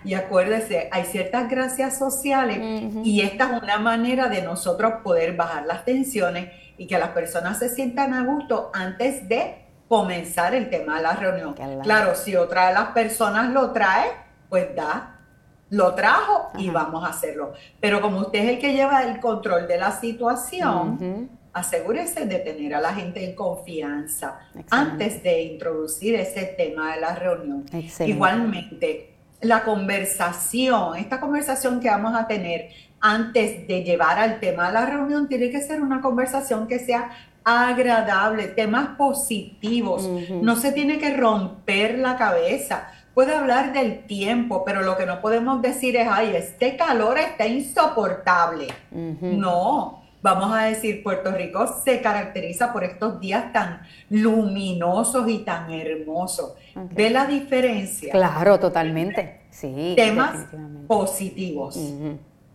Y acuérdese, hay ciertas gracias sociales uh-huh. y esta es una manera de nosotros poder bajar las tensiones y que las personas se sientan a gusto antes de comenzar el tema de la reunión. Claro, claro si otra de las personas lo trae, pues da, lo trajo uh-huh. y vamos a hacerlo. Pero como usted es el que lleva el control de la situación, uh-huh. asegúrese de tener a la gente en confianza Excelente. Antes de introducir ese tema de la reunión. Excelente. Igualmente, la conversación, esta conversación que vamos a tener antes de llevar al tema de la reunión, tiene que ser una conversación que sea agradable, temas positivos. Uh-huh. No se tiene que romper la cabeza. Puede hablar del tiempo, pero lo que no podemos decir es, ay, este calor está insoportable. Uh-huh. No. Vamos a decir, Puerto Rico se caracteriza por estos días tan luminosos y tan hermosos. Okay. ¿Ve la diferencia? Claro, totalmente. Sí, temas positivos. Uh-huh.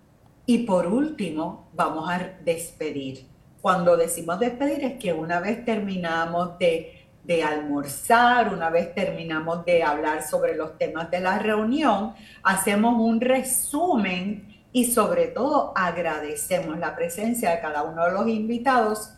Y por último, vamos a despedir. Cuando decimos despedir es que una vez terminamos de, de almorzar, una vez terminamos de hablar sobre los temas de la reunión, hacemos un resumen. Y sobre todo agradecemos la presencia de cada uno de los invitados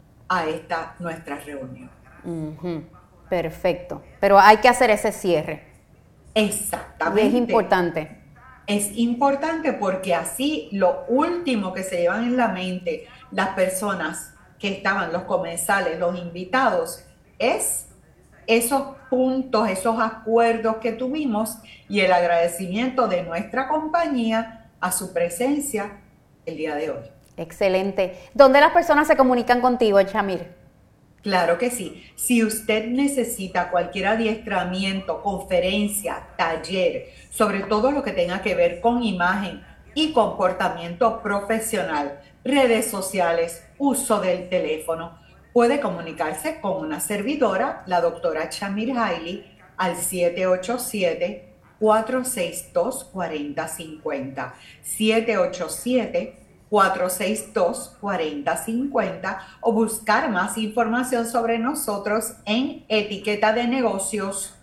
a esta nuestra reunión. Uh-huh. Perfecto. Pero hay que hacer ese cierre. Exactamente. Y es importante. Es importante porque así lo último que se llevan en la mente las personas que estaban, los comensales, los invitados, es esos puntos, esos acuerdos que tuvimos y el agradecimiento de nuestra compañía a su presencia el día de hoy. Excelente. ¿Dónde las personas se comunican contigo, Chamir? Claro que sí. Si usted necesita cualquier adiestramiento, conferencia, taller, sobre todo lo que tenga que ver con imagen y comportamiento profesional, redes sociales, uso del teléfono, puede comunicarse con una servidora, la doctora Chamir Hailey, al siete ocho siete, cuatro seis dos, cuatro cero cinco cero, siete ocho siete, cuatro seis dos, cuatro cero cinco cero o buscar más información sobre nosotros en etiqueta de negocios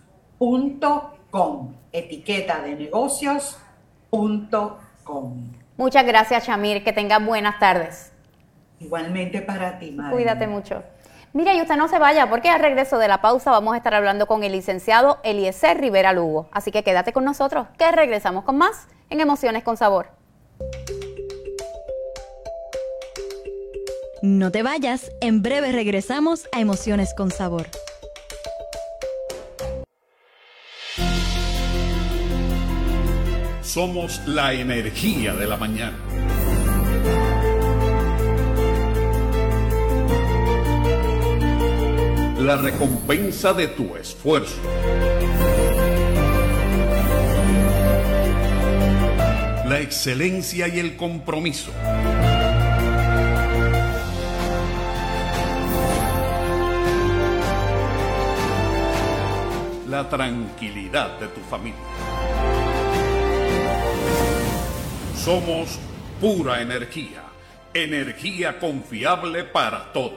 punto com, etiqueta de negocios punto com. Muchas gracias, Chamir, que tengas buenas tardes. Igualmente para ti, María. Cuídate mucho. Mira, y usted no se vaya, porque al regreso de la pausa vamos a estar hablando con el licenciado Eliezer Rivera Lugo. Así que quédate con nosotros, que regresamos con más en Emociones con Sabor. No te vayas, en breve regresamos a Emociones con Sabor. Somos la energía de la mañana. La recompensa de tu esfuerzo. La excelencia y el compromiso. La tranquilidad de tu familia. Somos pura energía, energía confiable para todos.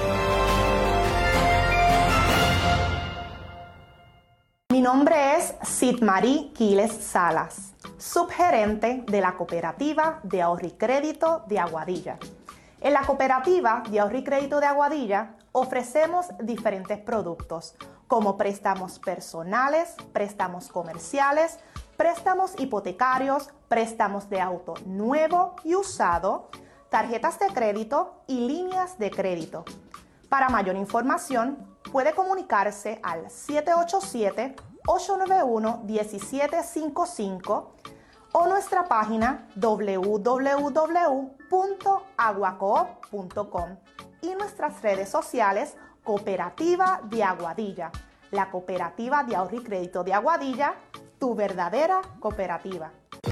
Mi nombre es Sidmarí Quiles Salas, subgerente de la Cooperativa de Ahorro y Crédito de Aguadilla. En la Cooperativa de Ahorro y Crédito de Aguadilla ofrecemos diferentes productos como préstamos personales, préstamos comerciales, préstamos hipotecarios, préstamos de auto nuevo y usado, tarjetas de crédito y líneas de crédito. Para mayor información, puede comunicarse al siete ocho siete, ocho nueve uno, uno siete cinco cinco o nuestra página doble u doble u doble u punto aguacoop punto com y nuestras redes sociales Cooperativa de Aguadilla, la Cooperativa de Ahorro y Crédito de Aguadilla, tu verdadera cooperativa.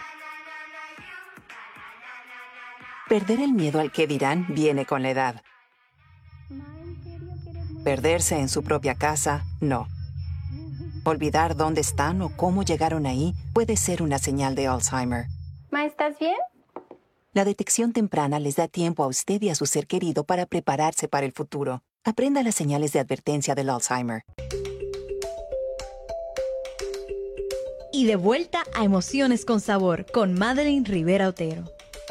Perder el miedo al que dirán viene con la edad. Perderse en su propia casa, no. Olvidar dónde están o cómo llegaron ahí puede ser una señal de Alzheimer. Ma, ¿estás bien? La detección temprana les da tiempo a usted y a su ser querido para prepararse para el futuro. Aprenda las señales de advertencia del Alzheimer. Y de vuelta a Emociones con Sabor con Madeline Rivera Otero.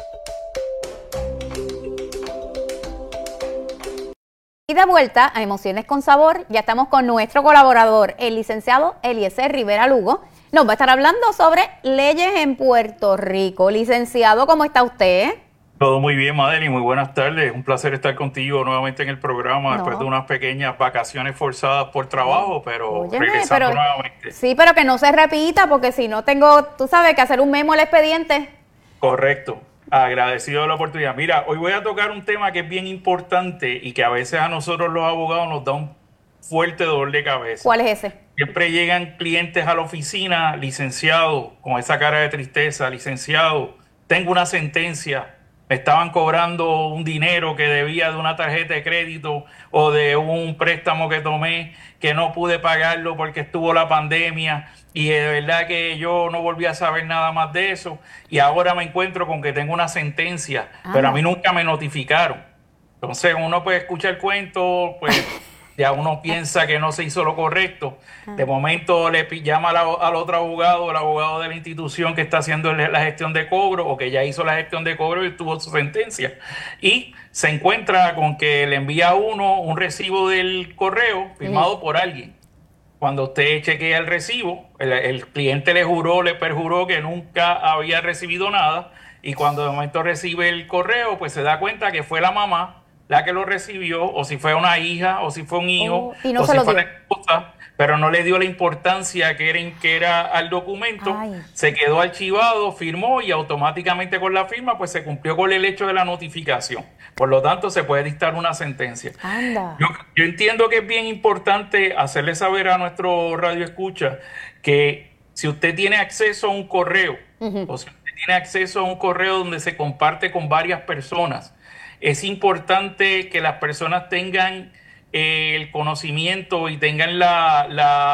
Y de vuelta a Emociones con Sabor, ya estamos con nuestro colaborador, el licenciado Eliezer Rivera Lugo. Nos va a estar hablando sobre leyes en Puerto Rico. Licenciado, ¿cómo está usted? Todo muy bien, Madeline, muy buenas tardes. Un placer estar contigo nuevamente en el programa no. después de unas pequeñas vacaciones forzadas por trabajo, pero Óyeme, regresando pero, nuevamente. Sí, pero que no se repita, porque si no tengo, tú sabes, que hacer un memo al expediente. Correcto. Agradecido de la oportunidad. Mira, hoy voy a tocar un tema que es bien importante y que a veces a nosotros los abogados nos da un fuerte dolor de cabeza. ¿Cuál es ese? Siempre llegan clientes a la oficina, licenciado, con esa cara de tristeza, licenciado, tengo una sentencia, me estaban cobrando un dinero que debía de una tarjeta de crédito o de un préstamo que tomé que no pude pagarlo porque estuvo la pandemia y de verdad que yo no volví a saber nada más de eso y ahora me encuentro con que tengo una sentencia, ah. pero a mí nunca me notificaron. Entonces uno puede escuchar el cuento, pues ya uno piensa que no se hizo lo correcto. De momento le llama al, al otro abogado, el abogado de la institución que está haciendo la gestión de cobro o que ya hizo la gestión de cobro y tuvo su sentencia. Y se encuentra con que le envía a uno un recibo del correo firmado mm. por alguien. Cuando usted chequea el recibo, el, el cliente le juró, le perjuró que nunca había recibido nada y cuando de momento recibe el correo, pues se da cuenta que fue la mamá la que lo recibió, o si fue una hija, o si fue un hijo, oh, y no o se si lo fue dio. la esposa, pero no le dio la importancia que era, que era al documento, Ay. se quedó archivado, firmó y automáticamente con la firma pues se cumplió con el hecho de la notificación. Por lo tanto, se puede dictar una sentencia. Anda. Yo, yo entiendo que es bien importante hacerle saber a nuestro radio escucha que si usted tiene acceso a un correo, uh-huh. o si usted tiene acceso a un correo donde se comparte con varias personas, es importante que las personas tengan eh, el conocimiento y tengan la,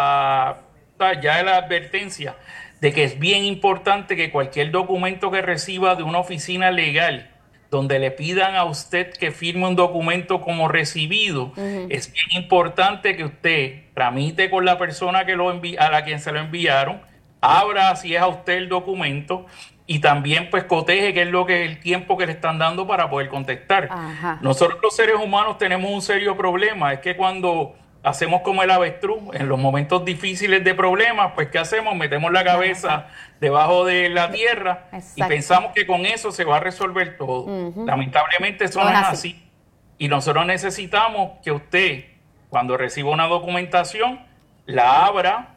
la ya la advertencia de que es bien importante que cualquier documento que reciba de una oficina legal donde le pidan a usted que firme un documento como recibido, uh-huh. es bien importante que usted tramite con la persona que lo envi- a la quien se lo enviaron, abra si es a usted el documento y también pues coteje qué es lo que el tiempo que le están dando para poder contestar. Ajá. Nosotros los seres humanos tenemos un serio problema, es que cuando hacemos como el avestruz, en los momentos difíciles de problemas, pues ¿qué hacemos? Metemos la cabeza Ajá. debajo de la tierra Exacto. y pensamos que con eso se va a resolver todo. Uh-huh. Lamentablemente eso no, no es así. así. Y nosotros necesitamos que usted, cuando reciba una documentación, la abra,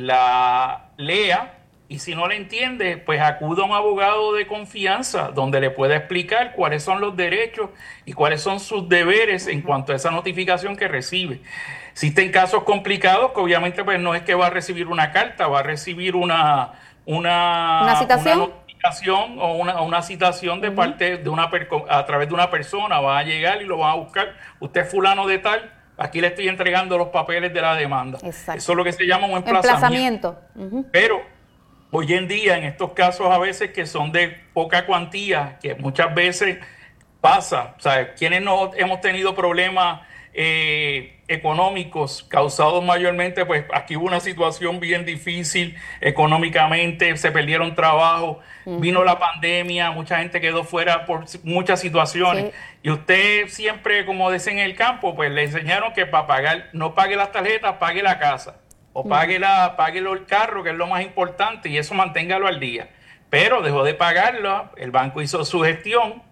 la lea, y si no le entiende, pues acuda a un abogado de confianza donde le pueda explicar cuáles son los derechos y cuáles son sus deberes en cuanto a esa notificación que recibe. Existen casos complicados que obviamente pues no es que va a recibir una carta, va a recibir una, una, ¿Una citación? Una notificación o una, una citación de uh-huh. parte de una a través de una persona, va a llegar y lo van a buscar. Usted es fulano de tal, aquí le estoy entregando los papeles de la demanda. Exacto. Eso es lo que se llama un emplazamiento. emplazamiento. Uh-huh. Pero hoy en día, en estos casos a veces que son de poca cuantía, que muchas veces pasa, o sea, quienes no hemos tenido problemas eh, económicos causados mayormente, pues aquí hubo una situación bien difícil económicamente, se perdieron trabajo, uh-huh. vino la pandemia, mucha gente quedó fuera por muchas situaciones. Sí. Y usted siempre, como dicen en el campo, pues le enseñaron que para pagar, no pague las tarjetas, pague la casa. O pague la, páguelo el carro, que es lo más importante, y eso manténgalo al día. Pero dejó de pagarlo, el banco hizo su gestión,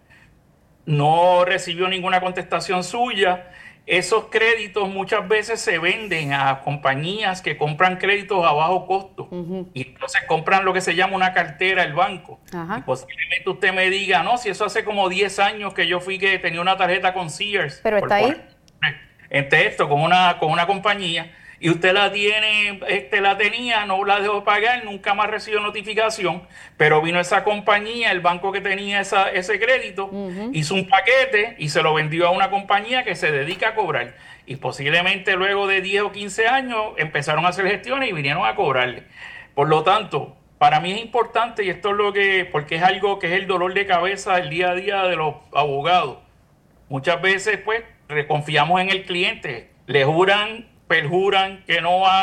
no recibió ninguna contestación suya. Esos créditos muchas veces se venden a compañías que compran créditos a bajo costo. Uh-huh. Y entonces compran lo que se llama una cartera el banco. Uh-huh. Y posiblemente usted me diga, no, si eso hace como diez años que yo fui que tenía una tarjeta con Sears. Pero está ahí. Entre esto, con una, con una compañía. Y usted la tiene, este, la tenía, no la dejó de pagar, nunca más recibió notificación, pero vino esa compañía, el banco que tenía esa, ese crédito, uh-huh. hizo un paquete y se lo vendió a una compañía que se dedica a cobrar. Y posiblemente luego de diez o quince años empezaron a hacer gestiones y vinieron a cobrarle. Por lo tanto, para mí es importante, y esto es lo que, porque es algo que es el dolor de cabeza del día a día de los abogados. Muchas veces, pues, confiamos en el cliente, le juran, perjuran que no han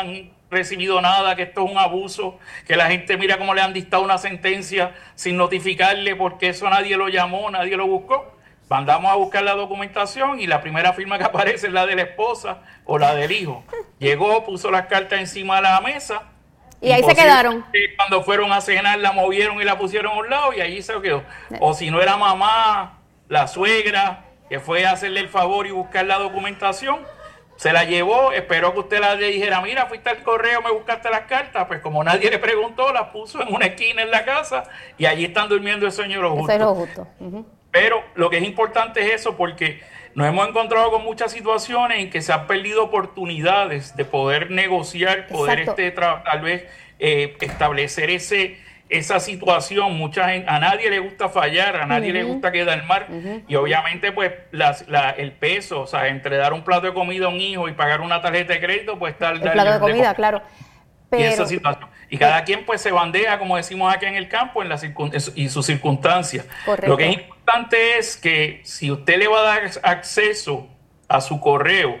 recibido nada, que esto es un abuso, que la gente mira cómo le han dictado una sentencia sin notificarle porque eso nadie lo llamó, nadie lo buscó. Mandamos a buscar la documentación y la primera firma que aparece es la de la esposa o la del hijo. Llegó, puso las cartas encima de la mesa. Y ahí se quedaron. Cuando fueron a cenar la movieron y la pusieron a un lado y allí se quedó. O si no era mamá, la suegra, que fue a hacerle el favor y buscar la documentación, se la llevó, esperó que usted le dijera, mira, fuiste al correo, me buscaste las cartas, pues como nadie le preguntó, las puso en una esquina en la casa y allí están durmiendo el sueño de lo justo. Eso es lo justo. Uh-huh. Pero lo que es importante es eso, porque nos hemos encontrado con muchas situaciones en que se han perdido oportunidades de poder negociar, poder este tal vez eh, establecer ese esa situación. Mucha gente, a nadie le gusta fallar, a nadie uh-huh. le gusta quedar mal, uh-huh. y obviamente pues las, la, el peso, o sea, entre dar un plato de comida a un hijo y pagar una tarjeta de crédito, pues está el plato de comida, de, claro. Pero, y esa situación. Y cada quien pues se bandea, como decimos aquí en el campo, en la circun, y sus circunstancias. Correcto. Lo que es importante es que si usted le va a dar acceso a su correo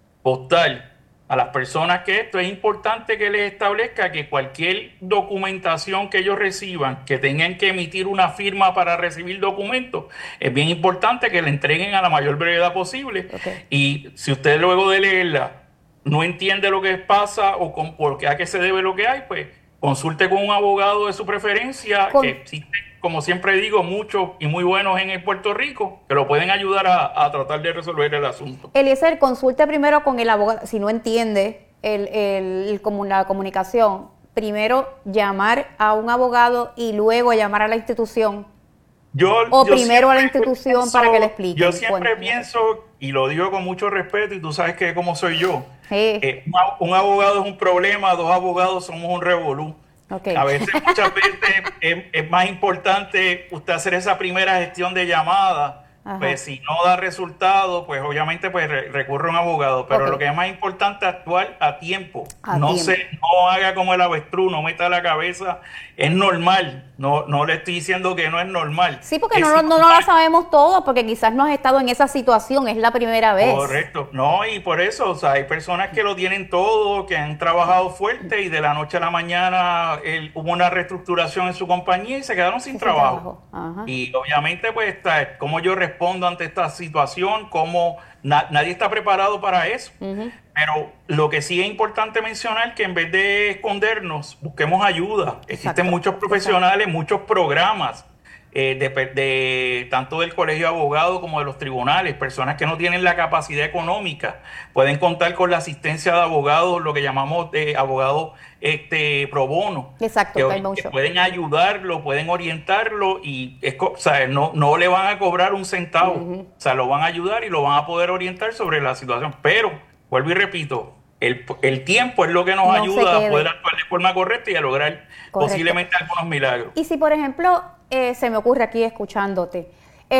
postal a las personas que esto, es importante que les establezca que cualquier documentación que ellos reciban, que tengan que emitir una firma para recibir documentos, es bien importante que le entreguen a la mayor brevedad posible. Okay. Y si usted luego de leerla no entiende lo que pasa o con, por qué, a qué se debe lo que hay, pues consulte con un abogado de su preferencia, con... que existen, como siempre digo, muchos y muy buenos en el Puerto Rico, que lo pueden ayudar a, a tratar de resolver el asunto. Eliezer, consulte primero con el abogado, si no entiende el, el, el, la comunicación, primero llamar a un abogado y luego llamar a la institución. Yo, o yo primero a la institución pienso, para que le explique. Yo siempre Cuéntame. pienso, y lo digo con mucho respeto, y tú sabes que como soy yo, sí. eh, un, un abogado es un problema, dos abogados somos un revolú. Okay. A veces, muchas veces es, es más importante usted hacer esa primera gestión de llamada. Ajá. Pues si no da resultado, pues obviamente pues re, recurre a un abogado. Pero okay. lo que es más importante es actuar a tiempo. A no tiempo. Se, no haga como el avestruz, no meta la cabeza. Es normal. No, no le estoy diciendo que no es normal. Sí, porque no, no, no la sabemos todo, porque quizás no has estado en esa situación, es la primera vez. Correcto. No, y por eso, o sea, hay personas que lo tienen todo, que han trabajado fuerte y de la noche a la mañana el, hubo una reestructuración en su compañía y se quedaron sin trabajo. trabajo. Y obviamente, pues, está, cómo yo respondo ante esta situación, cómo na, nadie está preparado para eso. Uh-huh. Pero lo que sí es importante mencionar que en vez de escondernos, busquemos ayuda. Exacto. Existen muchos profesionales, Exacto. muchos programas, eh, de, de tanto del Colegio de Abogados como de los tribunales. Personas que no tienen la capacidad económica pueden contar con la asistencia de abogados, lo que llamamos de abogados este, pro bono. Exacto, que, que pueden ayudarlo, pueden orientarlo y es, o sea, no, no le van a cobrar un centavo. Uh-huh. O sea, lo van a ayudar y lo van a poder orientar sobre la situación. Pero vuelvo y repito, el, el tiempo es lo que nos no ayuda a poder actuar de forma correcta y a lograr Correcto. posiblemente algunos milagros. Y si, por ejemplo, eh, se me ocurre aquí escuchándote,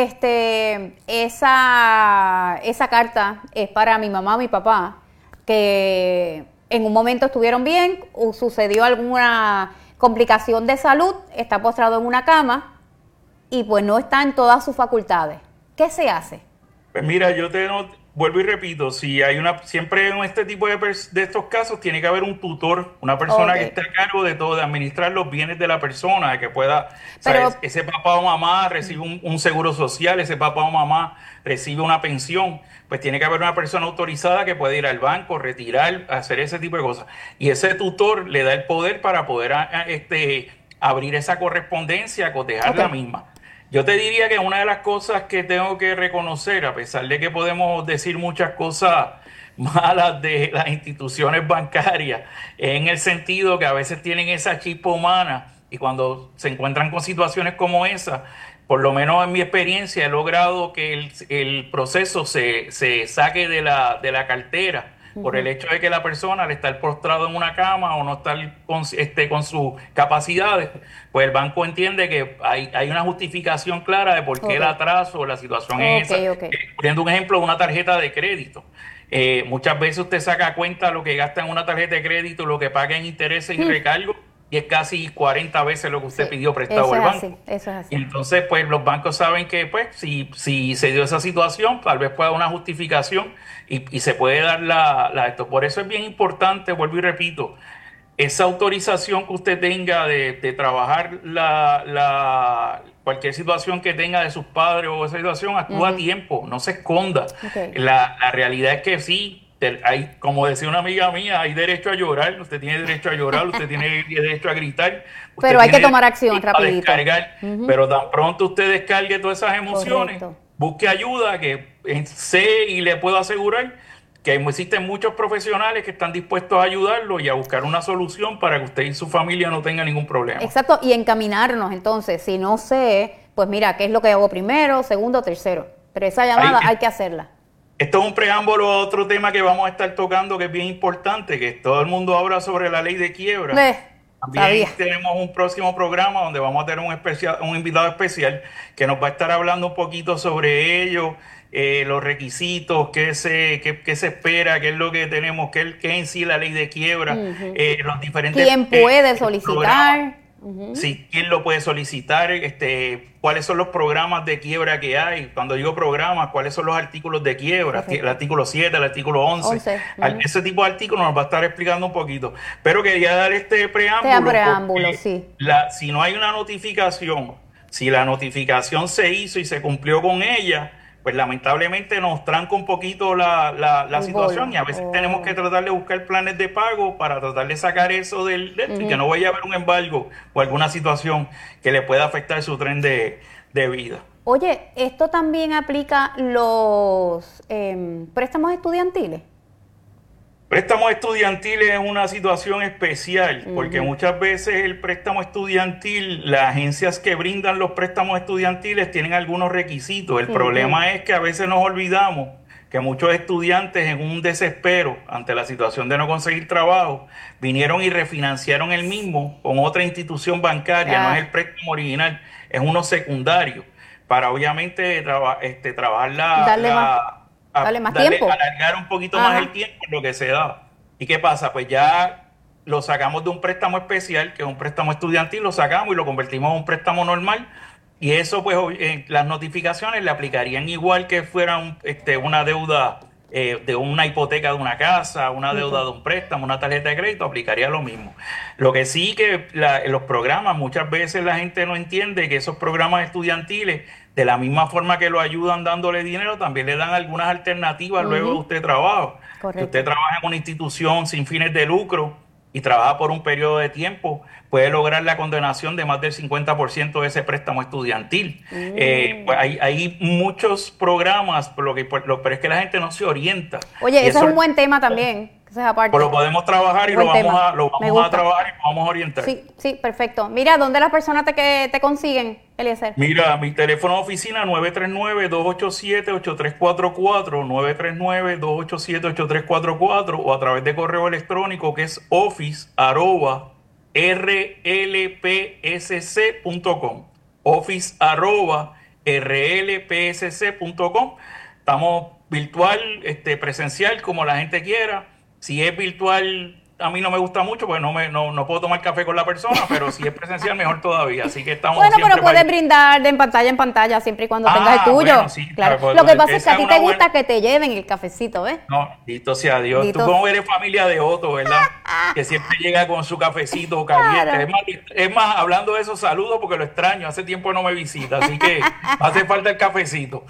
este, esa, esa carta es para mi mamá o mi papá, que en un momento estuvieron bien, o sucedió alguna complicación de salud, está postrado en una cama y pues no está en todas sus facultades. ¿Qué se hace? Pues mira, yo te... No, vuelvo y repito, si hay una, siempre en este tipo de, de estos casos tiene que haber un tutor, una persona okay. que esté a cargo de todo, de administrar los bienes de la persona, que pueda, Pero, o sea, ese papá o mamá recibe un, un seguro social, ese papá o mamá recibe una pensión, pues tiene que haber una persona autorizada que pueda ir al banco, retirar, hacer ese tipo de cosas. Y ese tutor le da el poder para poder a, a, este, abrir esa correspondencia, cotejar okay. la misma. Yo te diría que una de las cosas que tengo que reconocer, a pesar de que podemos decir muchas cosas malas de las instituciones bancarias, en el sentido que a veces tienen esa chispa humana y cuando se encuentran con situaciones como esa, por lo menos en mi experiencia he logrado que el, el proceso se, se saque de la, de la cartera. Por el hecho de que la persona al estar postrado en una cama o no estar con, este, con sus capacidades, pues el banco entiende que hay, hay una justificación clara de por qué okay. el atraso o la situación okay, es esa. Okay. Eh, poniendo un ejemplo, una tarjeta de crédito. Eh, muchas veces usted saca cuenta lo que gasta en una tarjeta de crédito, lo que paga en intereses y recargos, y es casi cuarenta veces lo que usted Sí, pidió prestado eso al es banco. así, eso es así. Y entonces, pues los bancos saben que, pues, si, si se dio esa situación, tal vez pueda una justificación y, y se puede dar la, la esto. Por eso es bien importante, vuelvo y repito, esa autorización que usted tenga de, de trabajar la, la cualquier situación que tenga de sus padres o esa situación, actúa uh-huh. a tiempo, no se esconda. Okay. La, la realidad es que sí. Hay, como decía una amiga mía, hay derecho a llorar, usted tiene derecho a llorar, usted tiene derecho a gritar. Pero hay que tomar acción rapidito. Uh-huh. Pero tan pronto usted descargue todas esas emociones, correcto, busque ayuda, que sé y le puedo asegurar que existen muchos profesionales que están dispuestos a ayudarlo y a buscar una solución para que usted y su familia no tengan ningún problema. Exacto, y encaminarnos entonces, si no sé, pues mira, ¿qué es lo que hago primero, segundo, tercero? Pero esa llamada hay, hay que hacerla. Esto es un preámbulo a otro tema que vamos a estar tocando que es bien importante, que todo el mundo habla sobre la ley de quiebra. Eh, También sabía. Tenemos un próximo programa donde vamos a tener un, especial, un invitado especial que nos va a estar hablando un poquito sobre ello, eh, los requisitos, qué se, qué, qué se espera, qué es lo que tenemos, qué, qué es en sí la ley de quiebra, uh-huh. eh, los diferentes... ¿Quién puede eh, solicitar? Uh-huh. Sí, quién lo puede solicitar, este, cuáles son los programas de quiebra que hay. Cuando digo programas, cuáles son los artículos de quiebra, perfecto, el artículo siete, el artículo once. once. Uh-huh. Ese tipo de artículos nos va a estar explicando un poquito. Pero quería dar este preámbulo. Este preámbulo, sí. La, si no hay una notificación, si la notificación se hizo y se cumplió con ella, pues lamentablemente nos tranca un poquito la, la, la situación bolo. Y a veces oh. tenemos que tratar de buscar planes de pago para tratar de sacar eso del, del uh-huh. y que no vaya a haber un embargo o alguna situación que le pueda afectar su tren de, de vida. Oye, ¿esto también aplica los eh, préstamos estudiantiles? Préstamos estudiantiles es una situación especial, uh-huh. porque muchas veces el préstamo estudiantil, las agencias que brindan los préstamos estudiantiles tienen algunos requisitos. El uh-huh. problema es que a veces nos olvidamos que muchos estudiantes en un desespero ante la situación de no conseguir trabajo, vinieron y refinanciaron el mismo con otra institución bancaria, ah. no es el préstamo original, es uno secundario, para obviamente traba, este, trabajar la... Darle la más. A, Dale más darle, tiempo. Alargar un poquito Ajá. más el tiempo en lo que se da. ¿Y qué pasa? Pues ya lo sacamos de un préstamo especial, que es un préstamo estudiantil, lo sacamos y lo convertimos en un préstamo normal. Y eso, pues, eh, las notificaciones le aplicarían igual que fuera un, este, una deuda eh, de una hipoteca de una casa, una deuda uh-huh. de un préstamo, una tarjeta de crédito, aplicaría lo mismo. Lo que sí que la, los programas, muchas veces la gente no entiende que esos programas estudiantiles, de la misma forma que lo ayudan dándole dinero, también le dan algunas alternativas uh-huh. luego de usted trabaja. Si usted trabaja en una institución sin fines de lucro y trabaja por un periodo de tiempo, puede lograr la condonación de más del cincuenta por ciento de ese préstamo estudiantil. Uh-huh. Eh, pues hay, hay muchos programas, por lo que, por lo, pero es que la gente no se orienta. Oye, eso, eso es un buen tema también. Esa es aparte. Pues lo podemos trabajar y lo vamos, a, lo vamos a trabajar y lo vamos a orientar. Sí, sí, perfecto. Mira, ¿dónde las personas te, que te consiguen, Eliezer? Mira, mi teléfono de oficina nueve tres nueve, dos ocho siete, ocho tres cuatro cuatro, nueve tres nueve, dos ocho siete, ocho tres cuatro cuatro o a través de correo electrónico que es office arroba r l p s c punto com. office arroba r l p s c punto com. Estamos virtual, este, presencial, como la gente quiera. Si es virtual, a mí no me gusta mucho, pues no me no, no puedo tomar café con la persona, pero si es presencial, mejor todavía. Así que estamos bueno, pero puedes brindar de en pantalla en pantalla siempre y cuando ah, tengas el tuyo. Bueno, sí, claro. Pues, lo que pasa es que a ti te gusta buena... que te lleven el cafecito, ¿ves? No, listo sea Dios. Dito. Tú como eres familia de Otto, ¿verdad? Que siempre llega con su cafecito caliente. Claro. Es, más, es más, hablando de eso, saludo porque lo extraño. Hace tiempo no me visita, así que hace falta el cafecito.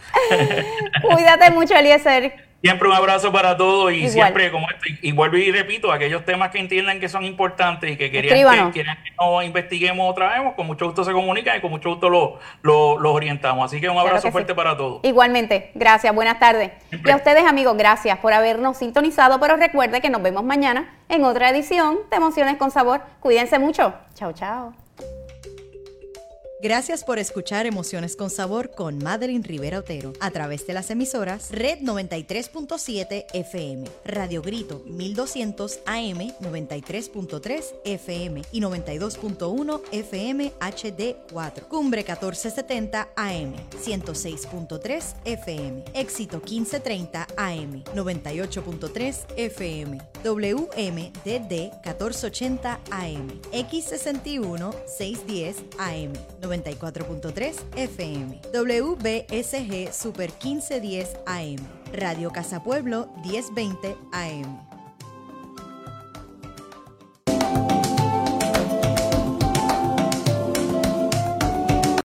Cuídate mucho, Eliezer. Siempre un abrazo para todos y Igual. siempre como esto, y, y vuelvo y repito, aquellos temas que entiendan que son importantes y que querían que, quieran que nos investiguemos otra vez, con mucho gusto se comunican y con mucho gusto los lo, lo orientamos. Así que un abrazo claro que fuerte sí. para todos. Igualmente, gracias, buenas tardes. Siempre. Y a ustedes amigos, gracias por habernos sintonizado, pero recuerde que nos vemos mañana en otra edición de Emociones con Sabor. Cuídense mucho. Chao, chao. Gracias por escuchar Emociones con Sabor con Madeline Rivera Otero a través de las emisoras Red noventa y tres punto siete F M, Radio Grito mil doscientos A M noventa y tres punto tres F M y noventa y dos punto uno F M H D cuatro, Cumbre catorce setenta A M ciento seis punto tres F M, Éxito quince treinta A M noventa y ocho punto tres F M, W M D D catorce ochenta A M, X sesenta y uno seiscientos diez A M noventa y cuatro punto tres F M, W B S G Super quince diez A M, Radio Casa Pueblo diez veinte A M.